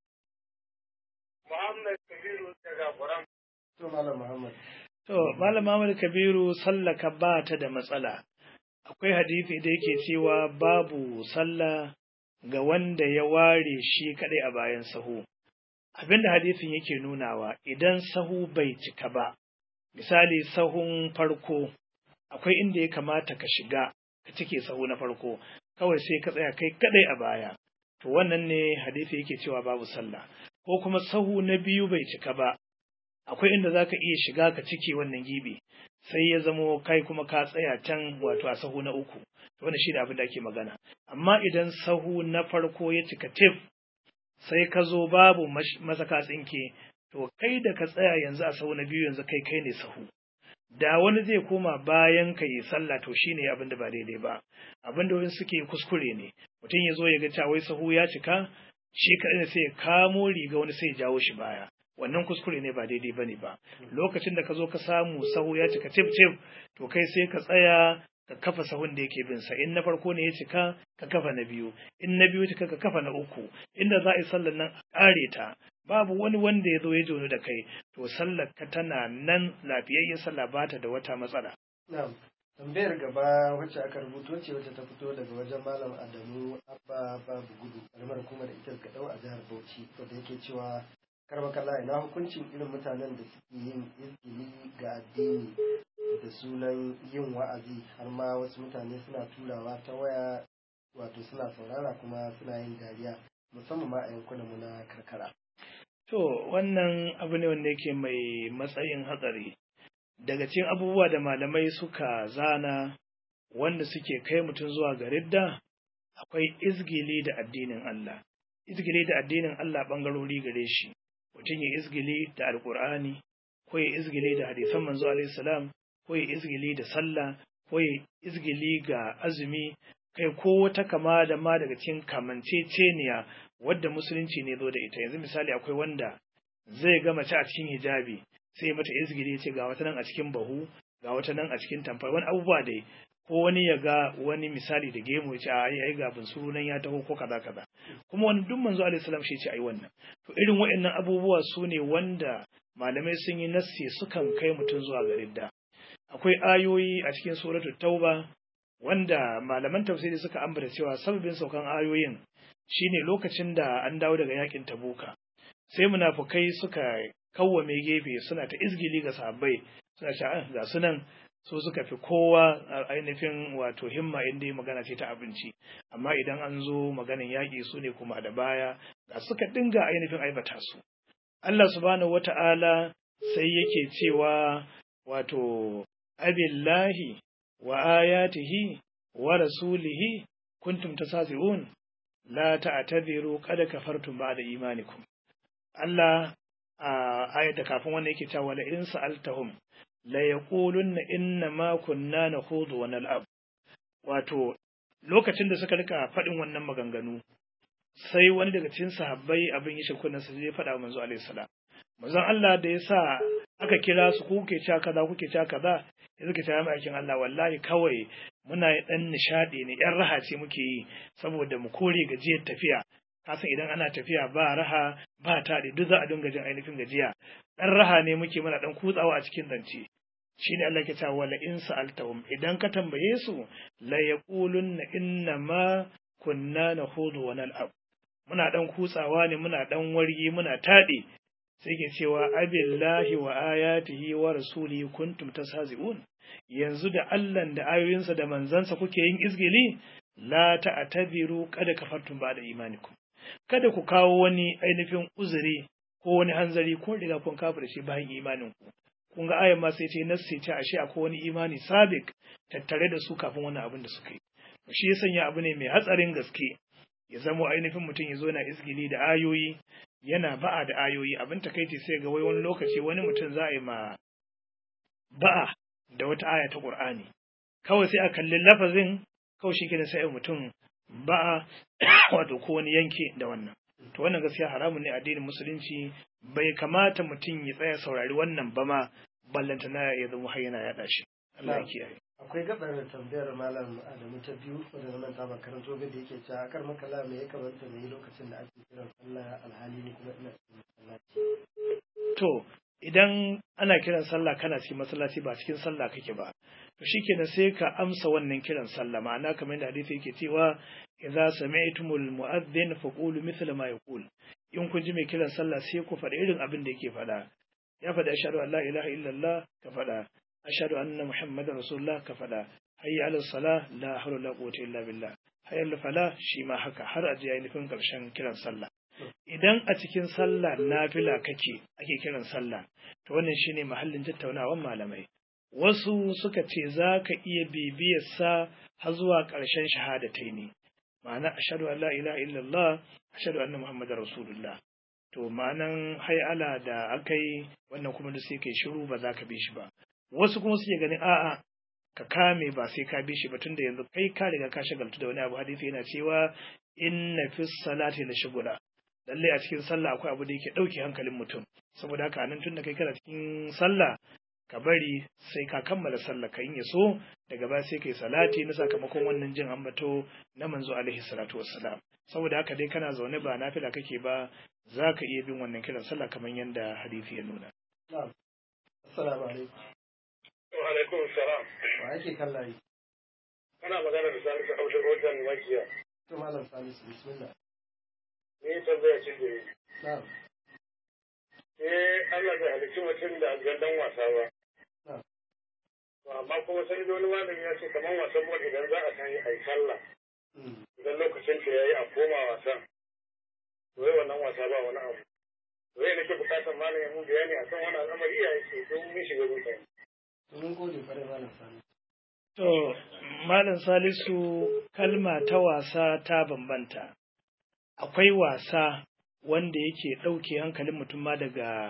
Muhammad Kabiru daga Gwaram. To malam Muhammad. To malam Muhammad Kabiru sallaka ba ta da matsala. Akwai hadisi da yake cewa babu sallah ga wanda ya ware shi kadai a bayan sahu. Abinda hadisin yake nunawa idan sahu bai cika ba, misali sahun farko, akwai inda ya kamata ka shiga ka cike sahu na farko, kawai sai ka tsaya kai kadai a baya. To wannan ne hadisi yake cewa babu sallah. Ko kuma sahu na biyu bai cika ba, akwai inda za ka iya shiga ka cike wannan gibi, sai ya zamo kai kuma ka tsaya can wato a sahu na uku, wannan shi da abin da ake magana. Amma idan sahu na farko ya cika tif, sai ka zo babu masaka tsinke, to kai da ka tsaya yanzu a sahu na biyu yanzu kai ne sahu. Da wani zai koma bayan ka yi sallah to shine abin da ba daidai ba. Abin da wani suke kuskure ne, mutum ya zo ya ga cewa wai sahu ya cika, shi kaɗai ne sai ya kamo riga wani sai ya jawo shi baya. Wannan kuskure ne ba daidai ba ne ba. Lokacin da ka zo ka samu sahu ya cika tif to kai sai ka tsaya ka kafa sahun da yake bin sa. In na farko ne ya cika ka kafa na biyu, in na biyu cika ka kafa na uku, inda za a yi sallar nan a ƙare ta. Babu wani wanda ya zo ya jono da kai, to sallar ka tana nan lafiyayyen sallah ba ta da wata matsala. Na'am. Tambayar gaba wacce aka rubuto ce wacce ta fito daga wajen Malam Adamu Abba Babu Gudu, kalmar kuma da ita Gadau a jihar Bauchi, wanda yake cewa karmakalla ina hukuncin irin mutanen da suke yin izini ga addini da sunan yin wa'azi, har ma wasu mutane suna turawa ta waya, wato suna saurara kuma suna yin dariya, musamman ma a yankunan mu na karkara. To wannan abu ne wanda yake mai matsayin hatsari. Daga cikin abubuwa da malamai suka zana wanda suke kai mutum zuwa ga ridda, akwai izgili da addinin Allah. Izgili da addinin Allah ɓangarori gare shi, mutum ya izgili da alƙur'ani, ko ya izgili da hadisan manzo alaihi salam, ko ya izgili da sallah, ko ya izgili ga azumi, kai ko wata kama da ma daga cikin kamanceceniya wadda musulunci ne zo da ita. Yanzu misali akwai wanda zai ga mace a cikin hijabi sai mata izgili ce ga wata nan a cikin bahu, ga wata nan a cikin tamfar, wani abubuwa dai, ko wani ya ga wani misali da gemu ya ce a ai ga bunsuru nan ya taho ko kaza kaza, kuma wani duk manzo alaihi salam shi ce ai wannan. To irin waɗannan abubuwa su ne wanda malamai sun yi nassi sukan kai mutum zuwa ga ridda. Akwai ayoyi a cikin suratul tauba wanda malaman tafsiri suka ambata cewa sababin saukan ayoyin shine lokacin da an dawo daga yakin tabuka, sai munafukai suka kawwame gefe suna ta izgili ga sahabbai, suna cewa ga sunan so suka fi kowa ainihin wato himma inda magana ce ta abinci, amma idan an zo maganin yaƙi su ne kuma da baya, da suka dinga ainihin aibata su. Allah subhanahu wata'ala sai yake cewa wato abillahi wa ayatihi wa rasulihi kuntum tasazi'un la ta'tadiru qad kafartum ba'da imanikum. Allah a ayata kafin wannan yake cewa la in sa'altahum la yaqulunna inna ma kunna nakhudu wa nal'ab. Wato lokacin da suka rika faɗin wannan maganganu, sai wani daga cikin sahabbai abin ya shakku na sai ya faɗa manzo alaihi salam. Manzon Allah da ya sa aka kira su kuke cewa kaza kuke cewa kaza, yanzu ke cewa aikin Allah wallahi kawai muna dan nishadi ne, yan raha ce muke yi saboda mu kore gajiyar tafiya. Kasan idan ana tafiya ba raha ba taɗi duk za a dinga jin ainihin gajiya, dan raha ne muke muna dan kutsawa a cikin zance. Shine Allah ke cewa wala in sa'altahum, idan ka tambaye su la yaqulunna inna ma kunna nakhudu wa nal'ab, muna dan kutsawa ne, muna dan wargi, muna taɗi. Sai ke cewa abillahi wa ayatihi wa rasulihi kuntum tasazi'un, yanzu da Allah da ayoyinsa da manzansa kuke yin izgili, la ta'tabiru qad kafartum ba'da imanikum, kada ku kawo wani ainihin uzuri ko wani hanzari ko riga kun kafirce bayan imanin ku. Kun ga ayan ma sai ce nassi ce ashe akwai wani imani sabik tattare da su kafin wannan abin da suka yi. Shi ya sanya abu ne mai hatsarin gaske ya zamo ainihin mutum ya zo na izgili da ayoyi, yana ba'a da ayoyi. Abin takaici sai ga wai wani lokaci wani mutum za a yi ma ba'a da wata aya ta Qur'ani, kawai sai a kalli lafazin kawai shi kenan sai mutum ba'a wato ko wani yanke da wannan. To wannan gaskiya haramun ne addinin musulunci, bai kamata mutum ya tsaya saurari wannan ba ma ballantana ya zama har yana yaɗa shi. Allah ya kiyaye. Akwai gabar tambayar malam Adamu ta biyu wadda nan ta makaranto ga da yake cewa akar makala me ya kamata ne lokacin da ake kiran sallah alhali ne kuma ina cikin masallaci. To idan ana kiran sallah kana cikin masallaci ba cikin sallah kake ba, to shikenan sai ka amsa wannan kiran sallah. Ma'ana kamar da hadisi yake cewa idza sami'tumul mu'adhdhin faqulu mithla ma yaqul, in kun ji mai kiran sallah sai ku faɗi irin abin da yake faɗa. Ya faɗi ashhadu an la ilaha illallah, ka faɗa ashhadu anna muhammadar rasulullah, ka faɗa hayya ala salah la hawla wala quwwata illa billah, hayya ala falah, shi ma haka har a ji ainihin karshen kiran sallah. Idan a cikin sallah nafila kake ake kiran sallah, to wannan shine mahallin tattaunawan malamai. Wasu suka ce za ka iya bibiyar sa har zuwa ƙarshen shahadataini, ma'ana ashhadu an la ilaha illallah, ashhadu anna muhammadar rasulullah. To ma'anan hayala da aka yi wannan kuma da sai kai shiru ba za ka bi shi ba. Wasu kuma suke ganin a'a ka kame ba sai ka bi shi ba, tunda yanzu kai ka riga ka shagaltu da wani abu. Hadisi yana cewa inna fis salati la shugula, lalle a cikin sallah akwai abu da yake ɗauke hankalin mutum. Saboda haka nan tunda kai kana cikin sallah ka bari sai ka kammala sallah ka yin so daga baya sai kai salati na sakamakon wannan jin ambato na manzo alaihi salatu wassalam. Saboda haka dai kana zaune ba nafila kake ba, za ka iya bin wannan kiran sallah kamar yadda hadisi ya nuna. Assalamu alaikum. Wa alaikum salam. Wa ake kallaye? Kana magana da Salisu Audu Rojan Wajiya. To malam Salisu bismillah. Ni tambaya ce da ni. Na'am. Allah bai halicci mutum da gandan wasa ba. Na'am. To amma kuma sai wani malami ya ce kamar wasan bol idan za a san a yi sallah idan lokacin ta yayi a koma wasan to wai wannan wasa ba wani abu to wai nake bukatar malamin mun bayani akan wannan al'amari ya ce don mun shiga zuciya mun gode fare malam Salisu. To, Malam Salisu, kalma ta wasa ta bambanta. Akwai wasa wanda yake ɗauke hankalin mutum ma daga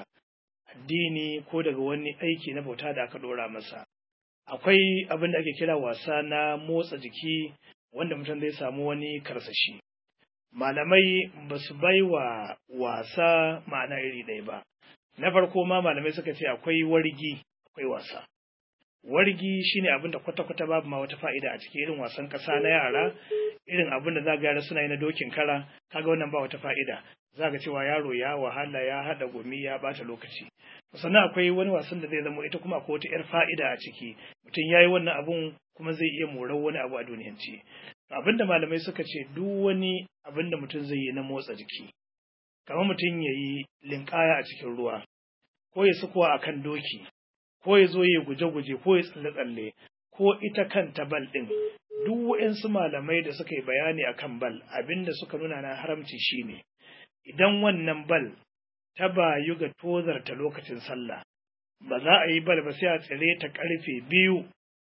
addini ko daga wani aiki na bauta da aka ɗora masa. Akwai abin da ake kira wasa na motsa jiki wanda mutum zai samu wani karsashi. Malamai ba su bai wa wasa ma'ana iri ɗaya ba. Na farko ma malamai suka ce akwai wargi, akwai wasa. Wargi shine abin da kwata-kwata babu ma wata fa'ida a cikin irin wasan ƙasa na yara, irin abin da za ga yara suna yi na dokin kara, kaga wannan ba wata fa'ida. Za ga cewa yaro ya wahala, ya haɗa gumi, ya ɓata lokaci. Sannan akwai wani wasan da zai zama ita kuma akwai wata 'yar fa'ida a ciki. Mutum ya yi wannan abun kuma zai iya morar wani abu a duniyance. Abin da malamai suka ce duk wani abin da mutum zai yi na motsa jiki, kamar mutum ya yi linƙaya a cikin ruwa, ko ya sukuwa a kan doki, ko ya zo ya guje-guje ko ya tsalle-tsalle ko ita kanta bal ɗin duk waɗansu malamai da suka yi bayani akan bal abinda suka nuna na haramci shine idan wannan bal ta bayu ga tozarta lokacin sallah ba za a yi bal ba sai a tsire ta karfe 2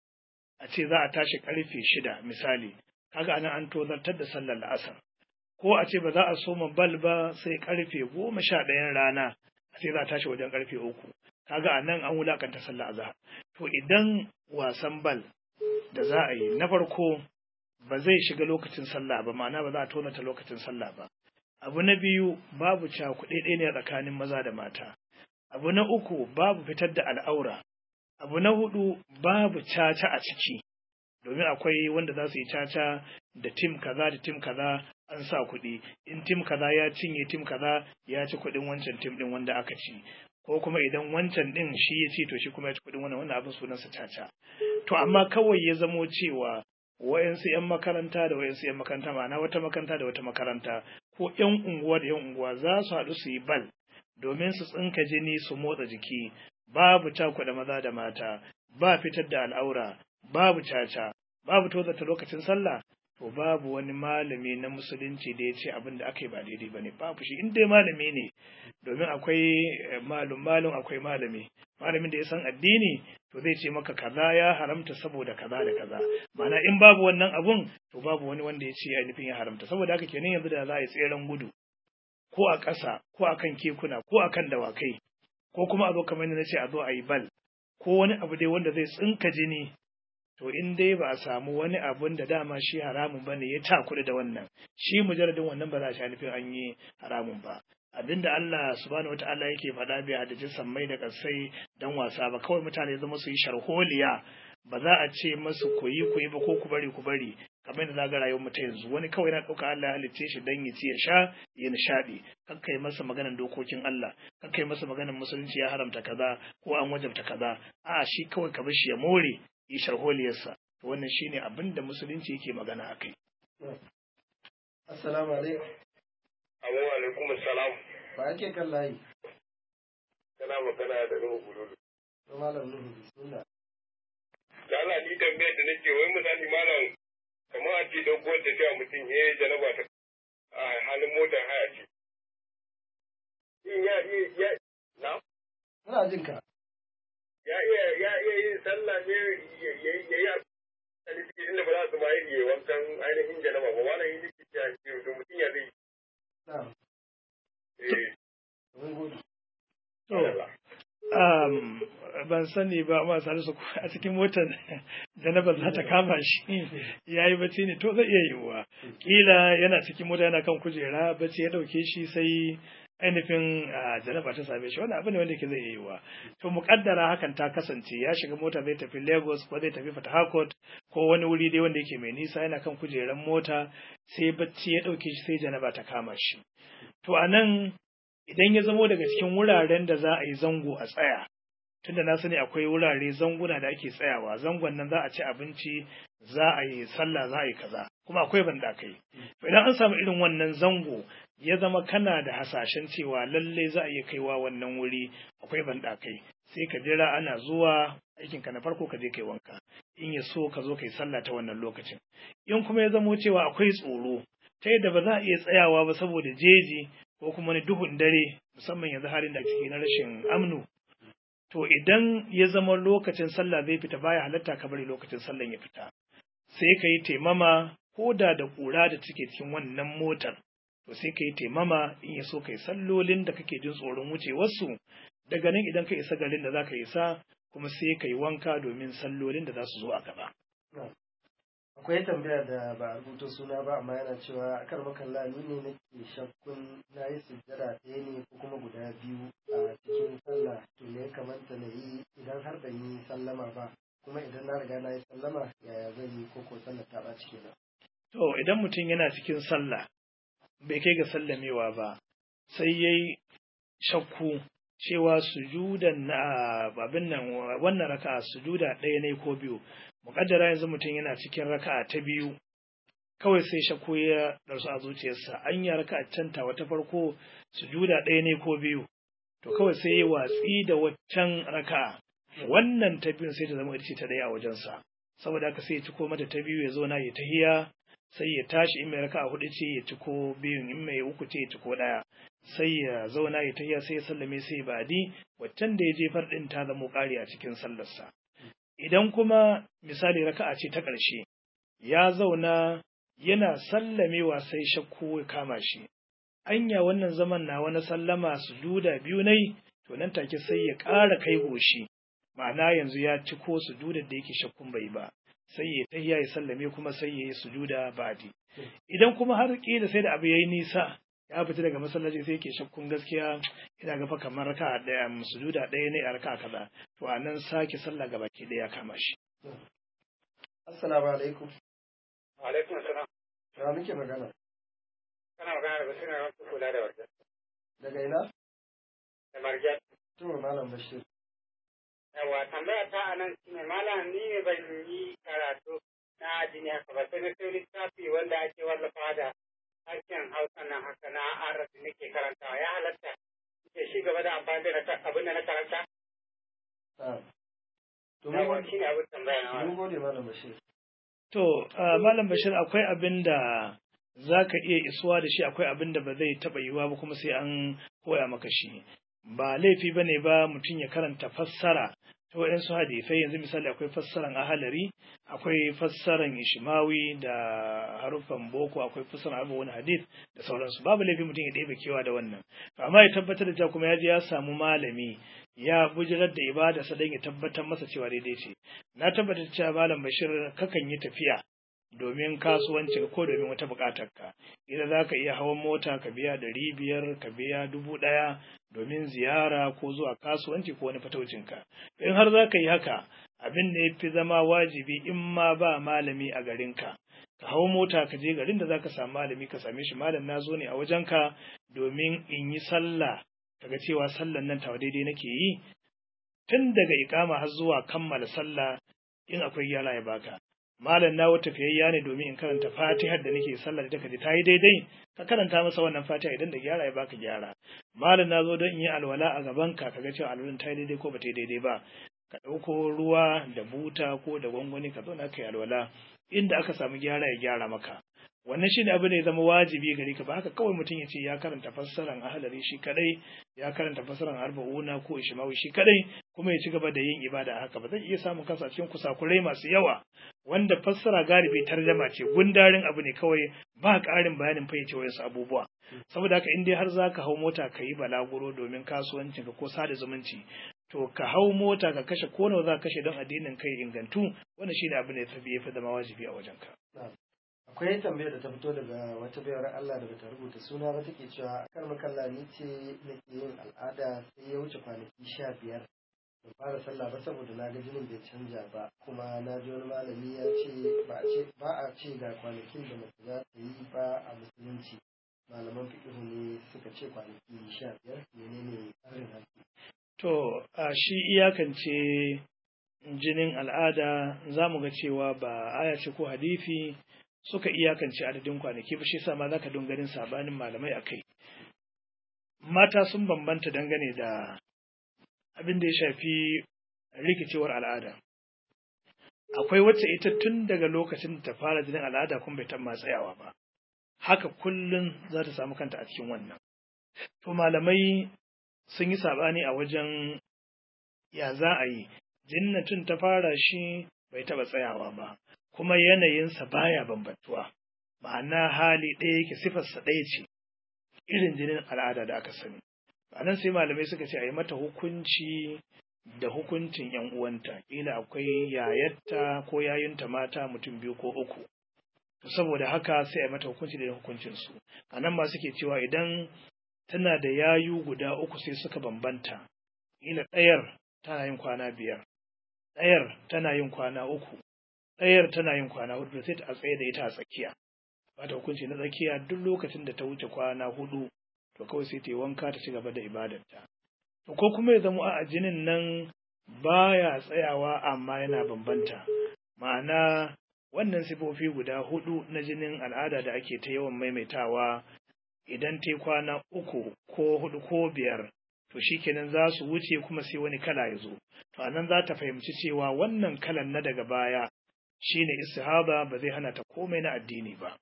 a ce za a tashi karfe 6 misali kaga anan an tozartar da sallar la'asar ko a ce ba za a soma bal ba sai karfe 11 rana a ce za a tashi wajen karfe 3 kaga a nan an wulakanta sallah azhar to idan wasan bal da za a yi na farko ba zai shiga lokacin sallah ba ma'ana ba za a tonata lokacin sallah ba abu na biyu babu cakuɗe ne tsakanin maza da mata abu na uku babu fitar da al'aura abu na hudu babu caca a ciki domin akwai wanda za su yi caca da tim kaza da tim kaza an sa kuɗi in tim kaza ya cinye tim kaza ya ci kuɗin wancan tim ɗin wanda aka ci ko kuma idan wancan ɗin shi ya ci to shi kuma ya ci kuɗin wannan abin sunansa caca to amma kawai ya zamo cewa wayansu 'yan makaranta da wayansu 'yan makaranta ma'ana wata makaranta da wata makaranta ko 'yan unguwa da 'yan unguwa za su haɗu su yi bal domin su tsinka jini su motsa jiki babu cakuɗa maza da mata ba fitar da al'aura babu caca babu tozarta lokacin sallah to babu wani malami na musulunci da ya ce abin da aka yi ba daidai ba ne babu shi in dai malami ne domin akwai malum akwai malamin da ya san addini to zai ce maka kaza ya haramta saboda kaza da kaza ma'ana in babu wannan abun to babu wani wanda ya ce ainihin ya haramta saboda haka kenan yanzu da za a yi tseren gudu ko a ƙasa ko a kan kekuna ko a kan dawakai ko kuma a zo kamar yadda na ce a zo a yi bal ko wani abu dai wanda zai tsinka jini to in dai ba a samu wani abun da dama shi haramun ba ne ya takuɗa da wannan shi mujarradin wannan ba za a sha nufin an yi haramun ba abinda Allah subhanahu wataala yake faɗa bai haddace sammai da ƙasai dan wasa ba kawai mutane zama su yi sharholiya ba za a ce masu koyi ba ko ku bari kamar yadda zaga rayuwar mu ta yanzu wani kawai na ɗauka Allah ya halicce shi dan ya ci ya sha ya nishaɗi kan kai masa maganan dokokin Allah kan kai masa maganan musulunci ya haramta kaza ko an wajabta kaza a shi kawai ka bar shi ya more yi sharholiyarsa wannan shine abin da musulunci yake magana akai assalamu alaikum Assalamu alaikum assalam ba yake kan layi kana magana da Nuhu Bululu to malam Nuhu bismillah da Allah ni tambayar da nake wai misali malam kamar a ce doguwar tafiya mutum ya yi janaba ta a halin motar haya ce in ya na ina jin ka ya iya yin sallah ne ya yi a cikin inda ba za su ma yi wankan ainihin janaba ba wannan yi ciki ya ce to mutum ya zai na'am mun gode ban sani ba amma Salisu a cikin motar janaba za ta kama shi ya yi bacci ne to zai iya yiwuwa kila yana cikin mota yana kan kujera bacci ya dauke shi sai ainihin janaba ta same shi wannan abu ne wanda ke zai iya yiwuwa to muƙaddara hakan ta kasance ya shiga mota zai tafi Lagos ko zai tafi Port Harcourt ko wani wuri dai wanda yake mai nisa yana kan kujeran mota sai bacci ya dauke shi sai janaba ta kama shi to anan idan ya zamo daga cikin wuraren da za a yi zango a tsaya tunda na sani akwai wurare zanguna da ake tsayawa zangon nan za a ci abinci za a yi sallah za a yi kaza kuma akwai bandakai to idan an samu irin wannan zango ya zama kana da hasashen cewa lalle za a iya kaiwa wannan wuri akwai bandakai sai ka jira ana zuwa aikin ka na farko ka je kai wanka in ya so ka zo ka yi sallah ta wannan lokacin. In kuma ya zamo cewa akwai tsoro ta yadda ba za a iya tsayawa ba saboda jeji ko kuma wani duhun dare, musamman yanzu halin da ciki na rashin amnu, to idan ya zama lokacin sallah zai fita baya halatta ka bari lokacin sallan ya fita, sai ka yi taimama ko da ƙura da take cikin wannan motar, to sai ka yi taimama in ya so ka yi sallolin da kake jin tsoron wucewarsu. Daga nan idan ka isa garin da za ka isa kuma sai ka yi wanka domin sallolin da za su zo a gaba. Akwai tambaya da ba a rubuta suna ba amma yana cewa akar makalla ni ne nake shakkun na yi sujjada ɗaya ne ko kuma guda biyu a cikin sallah, to me ya kamata na yi idan har ban yi sallama ba, kuma idan na riga na yi sallama yaya zan yi ko sallah ta ɓaci kenan. To idan mutum yana cikin sallah bai kai ga sallamewa ba sai yayi shakku cewa sujudan na abin nan wannan raka'a sujuda ɗaya ne ko biyu, muƙaddara yanzu mutum yana cikin raka'a ta biyu kawai sai shakku ya darsu a zuciyarsa, an yi raka'a canta wata farko sujuda ɗaya ne ko biyu, to kawai sai ya watsi da waccan raka'a, wannan ta biyun sai ta zama ita ce ta ɗaya a wajensa, saboda haka sai ya ciko mata ta biyu ya zo na ya tahiya, sai ya tashi in mai raka'a hudu ce ya ciko biyun, in mai uku ce ya ciko ɗaya, sai ya zauna ya tahiya sai ya sallame sai ya badi waccan da ya jefar ɗin ta zama ƙari a cikin sallarsa. Idan kuma misali raka'a ce ta ƙarshe ya zauna yana sallamewa sai shakku ya kama shi, anya wannan zaman na wani sallama sujuda biyu nai, to nan take sai ya ƙara kai goshi, ma'ana yanzu ya ciko sujudar da yake shakkun bai ba, sai ya tahiya ya sallame kuma sai ya yi sujuda ba'di. Idan kuma har kila sai da abu yayi nisa ya fita daga masallaci sai yake shakkun gaskiya ina ga fa kamar raka'a daya sujuda daya ne a raka'a kaza, to a nan sake sallah gaba ki daya kama shi. Assalamu alaikum. Wa alaikum assalam. Ya muke magana? Kana magana da Bashir na kula da warda. Daga ina? Da Marjan. To malam Bashir. Yawa tambaya ta anan shine malam ni ne ban yi karatu na addini haka ba, sai na sai littafi wanda ake wallafa da harshen Hausa nan haka na Arabi nake karantawa, ya halatta ke shi gaba da amfani da abin da na karanta? Yawa shi ne abin tambaya na mun gode malam Bashir. To malam Bashir, akwai abin da za ka iya isuwa da shi, akwai abin da ba zai taɓa yiwuwa ba kuma sai an koya maka shi. Ba laifi ba ne ba mutum ya karanta fassara ta waɗansu hadisai, yanzu misali akwai fassaran ahalari, akwai fassaran ishmawi da haruffan boko, akwai fassaran abubuwan hadis da sauransu, babu laifi mutum ya ɗebe kewa da wannan, amma ya tabbatar da cewa kuma ya je ya samu malami ya bujirar da ibada sa don ya tabbatar masa cewa daidai ce. Na tabbatar cewa malam Bashir kakan yi tafiya domin kasuwanci ko domin wata buƙatar ka, idan za ka iya hawan mota ka biya 500 ka biya 1000 domin ziyara ko zuwa kasuwanci ko wani fataucinka. In har za ka yi haka, abin da ya fi zama wajibi in ma ba malami a garinka, ka hau mota ka je garin da za ka samu malami ka same shi, malam na zo ne a wajenka domin in yi sallah, kaga cewa sallan nan tawa daidai nake yi, tun daga ikama har zuwa kammala sallah in akwai gyara ya baka. Malam na wata tafiyayya ne domin in karanta fatihar da nake sallah da take ta yi daidai, ka karanta masa wannan fatiha, idan da gyara ya baka gyara. Malam na zo don in yi alwala a gaban ka, kaga cewa alwalan ta yi daidai ko ba ta yi daidai ba, ka ɗauko ruwa da buta ko da gwangwani ka zauna ka yi alwala, inda aka samu gyara ya gyara maka. Wannan shine abu ne ya zama wajibi gare ka, ba haka kawai mutum ya ce ya karanta fassaran ahalari shi kadai, ya karanta fassaran arba'una ko ishmawi shi kadai kuma ya ci gaba da yin ibada haka, ba zai iya samun kansa cikin kusakurai masu yawa, wanda fassara galibi tarjama ce, gundarin abu ne kawai, ba ƙarin bayanin fayyace wasu abubuwa. Saboda haka in dai har zaka hau mota ka yi balaguro domin kasuwancin ka ko sada zumunci, to ka hau mota ka kashe ko nawa za ka kashe don addinin kai ingantu, wannan shine abu ne ya fi zama wajibi a wajenka. Akwai tambayar da ta fito daga wata bayar Allah da bata rubuta suna ba, take cewa kar makalla ni ce nake yin al'ada sai ya wuce kwanaki 15 ban fara sallah ba saboda na ga jinin bai canja ba, kuma na ji wani malami ya ce ba a ce ga kwanakin da mace za ta yi ba a musulunci, malaman fiqh ne suka ce kwanaki 15, menene tsarin haƙƙi? To shi iyakance jinin al'ada za mu ga cewa ba aya ce ko hadisi suka iyakance adadin kwanaki ba, shi sa ma za ka ganin sabanin malamai a kai. Mata sun bambanta dangane da abin da ya shafi rikicewar al'ada. akwai wacce ita tun daga lokacin da ta fara jinin al'ada kuma bai taɓa tsayawa ba, haka kullum za ta samu kanta a cikin wannan. To malamai sun yi saɓani a wajen ya za a yi, jinin tun ta fara shi bai taɓa tsayawa ba, kuma yanayinsa baya bambantuwa, ma'ana hali ɗaya yake, sifarsa ɗaya ce, irin jinin al'ada da aka sani. A nan sai malamai suka ce a yi mata hukunci da hukuncin ‘yan uwanta, ƙila akwai yayarta ko yayunta mata mutum 2 ko 3. Saboda haka sai a yi mata hukunci da hukuncinsu. A nan ma suke cewa idan tana da yayu guda 3 sai suka bambanta, ƙila ɗayar tana yin kwana 5, ɗayar tana yin kwana 3, ɗayar tana yin kwana 4, sai ta tsaye da ita a tsakiya. Bata hukunci na tsakiya duk lokacin da ta wuce kwana 4, to kawai sai ta yi wanka ta ci gaba da ibadarta. Ko kuma ya zama a jinin nan baya tsayawa amma yana bambanta, ma'ana wannan sifofi guda 4 na jinin al'ada da ake ta yawan maimaitawa, idan ta yi kwana 3 ko 4 ko 5, to shikenan za su wuce kuma sai wani kala ya zo. To anan za ta fahimci cewa wannan kalan na daga baya shine istihaba, ba zai hana ta komai na addini ba.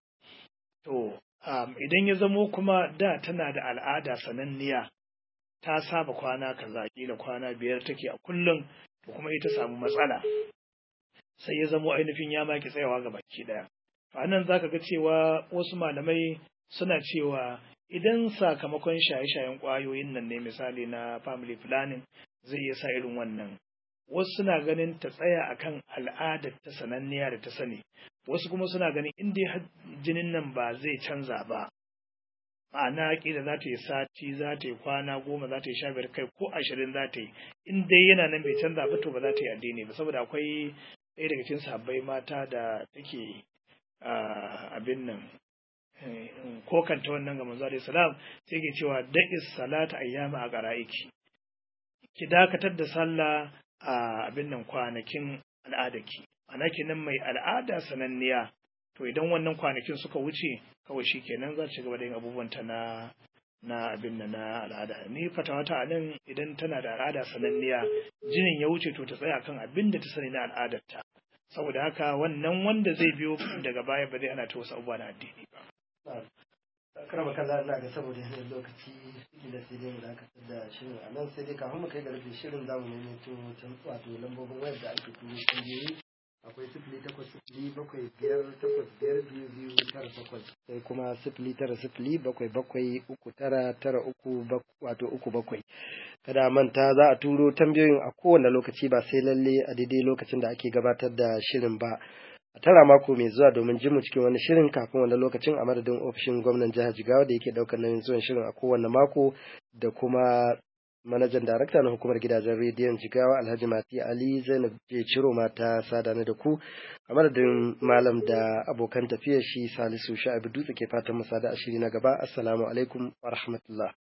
To idan ya zamo kuma da tana da al'ada sananniya, ta saba kwana kaza, kila kwana 5 take a kullum, to kuma ita samu matsala, sai ya zamo ainihin ya maki tsayawa ga baki daya. To anan zaka ga cewa wasu malamai suna cewa idan sakamakon shaye-shayen ƙwayoyin nan ne, misali na family planning, zai iya sa irin wannan. Wasu suna ganin ta tsaya akan al'adar ta sananniya da ta sani, wasu kuma suna ganin in dai jinin nan ba zai canza ba, ma'ana kila za ta yi sati, za ta yi kwana 10, za ta yi 15 kai ko 20 za ta yi, in dai yana nan bai canza ba to ba za ta yi addini ba. Saboda akwai ɗaya daga cikin sahabbai mata da take abin nan kokanta wannan ga manzo alaihi salam, sai ke cewa da'is salata ayyama a qara'iki, ki dakatar da sallah a abin nan kwanakin al'adaki. Ana kenan mai al'ada sananniya, to idan wannan kwanakin suka wuce kawai shi kenan za ta ci gaba da yin abubuwanta na abin da na al'ada. Ni fatawata a nan, idan tana da al'ada sananniya jinin ya wuce to ta tsaya kan abin da ta sani na al'adarta. Saboda haka wannan wanda zai biyo daga baya ba zai ana ta wasu abubuwa na addini ba. Karama kalla ina ga saboda yanayin lokaci da sai dai mu dakatar da shirin a nan, sai dai kafin mu kai ga rufe shirin zamu nemi wato lambobin wayar da ake turo tambayoyi. Akwai 08075852298, sai kuma 09077773993 wato 37. Kada manta za a turo tambayoyin a kowane lokaci, ba sai lalle a daidai lokacin da ake gabatar da shirin ba. A tara mako mai zuwa domin jin mu cikin wani shirin. Kafin wannan lokacin, a madadin ofishin gwamnan jihar Jigawa da yake daukar nauyin zuwan shirin a kowane mako, da kuma manajan darakta na hukumar gidajen rediyon Jigawa Alhaji Mati Ali, Zainab Ciro mata sadana da ku, a madadin malam da abokan tafiyar shi Salisu Sha'ibu Dutse, ke fatan mu sada ashiri na gaba. Assalamu alaikum wa rahmatullah.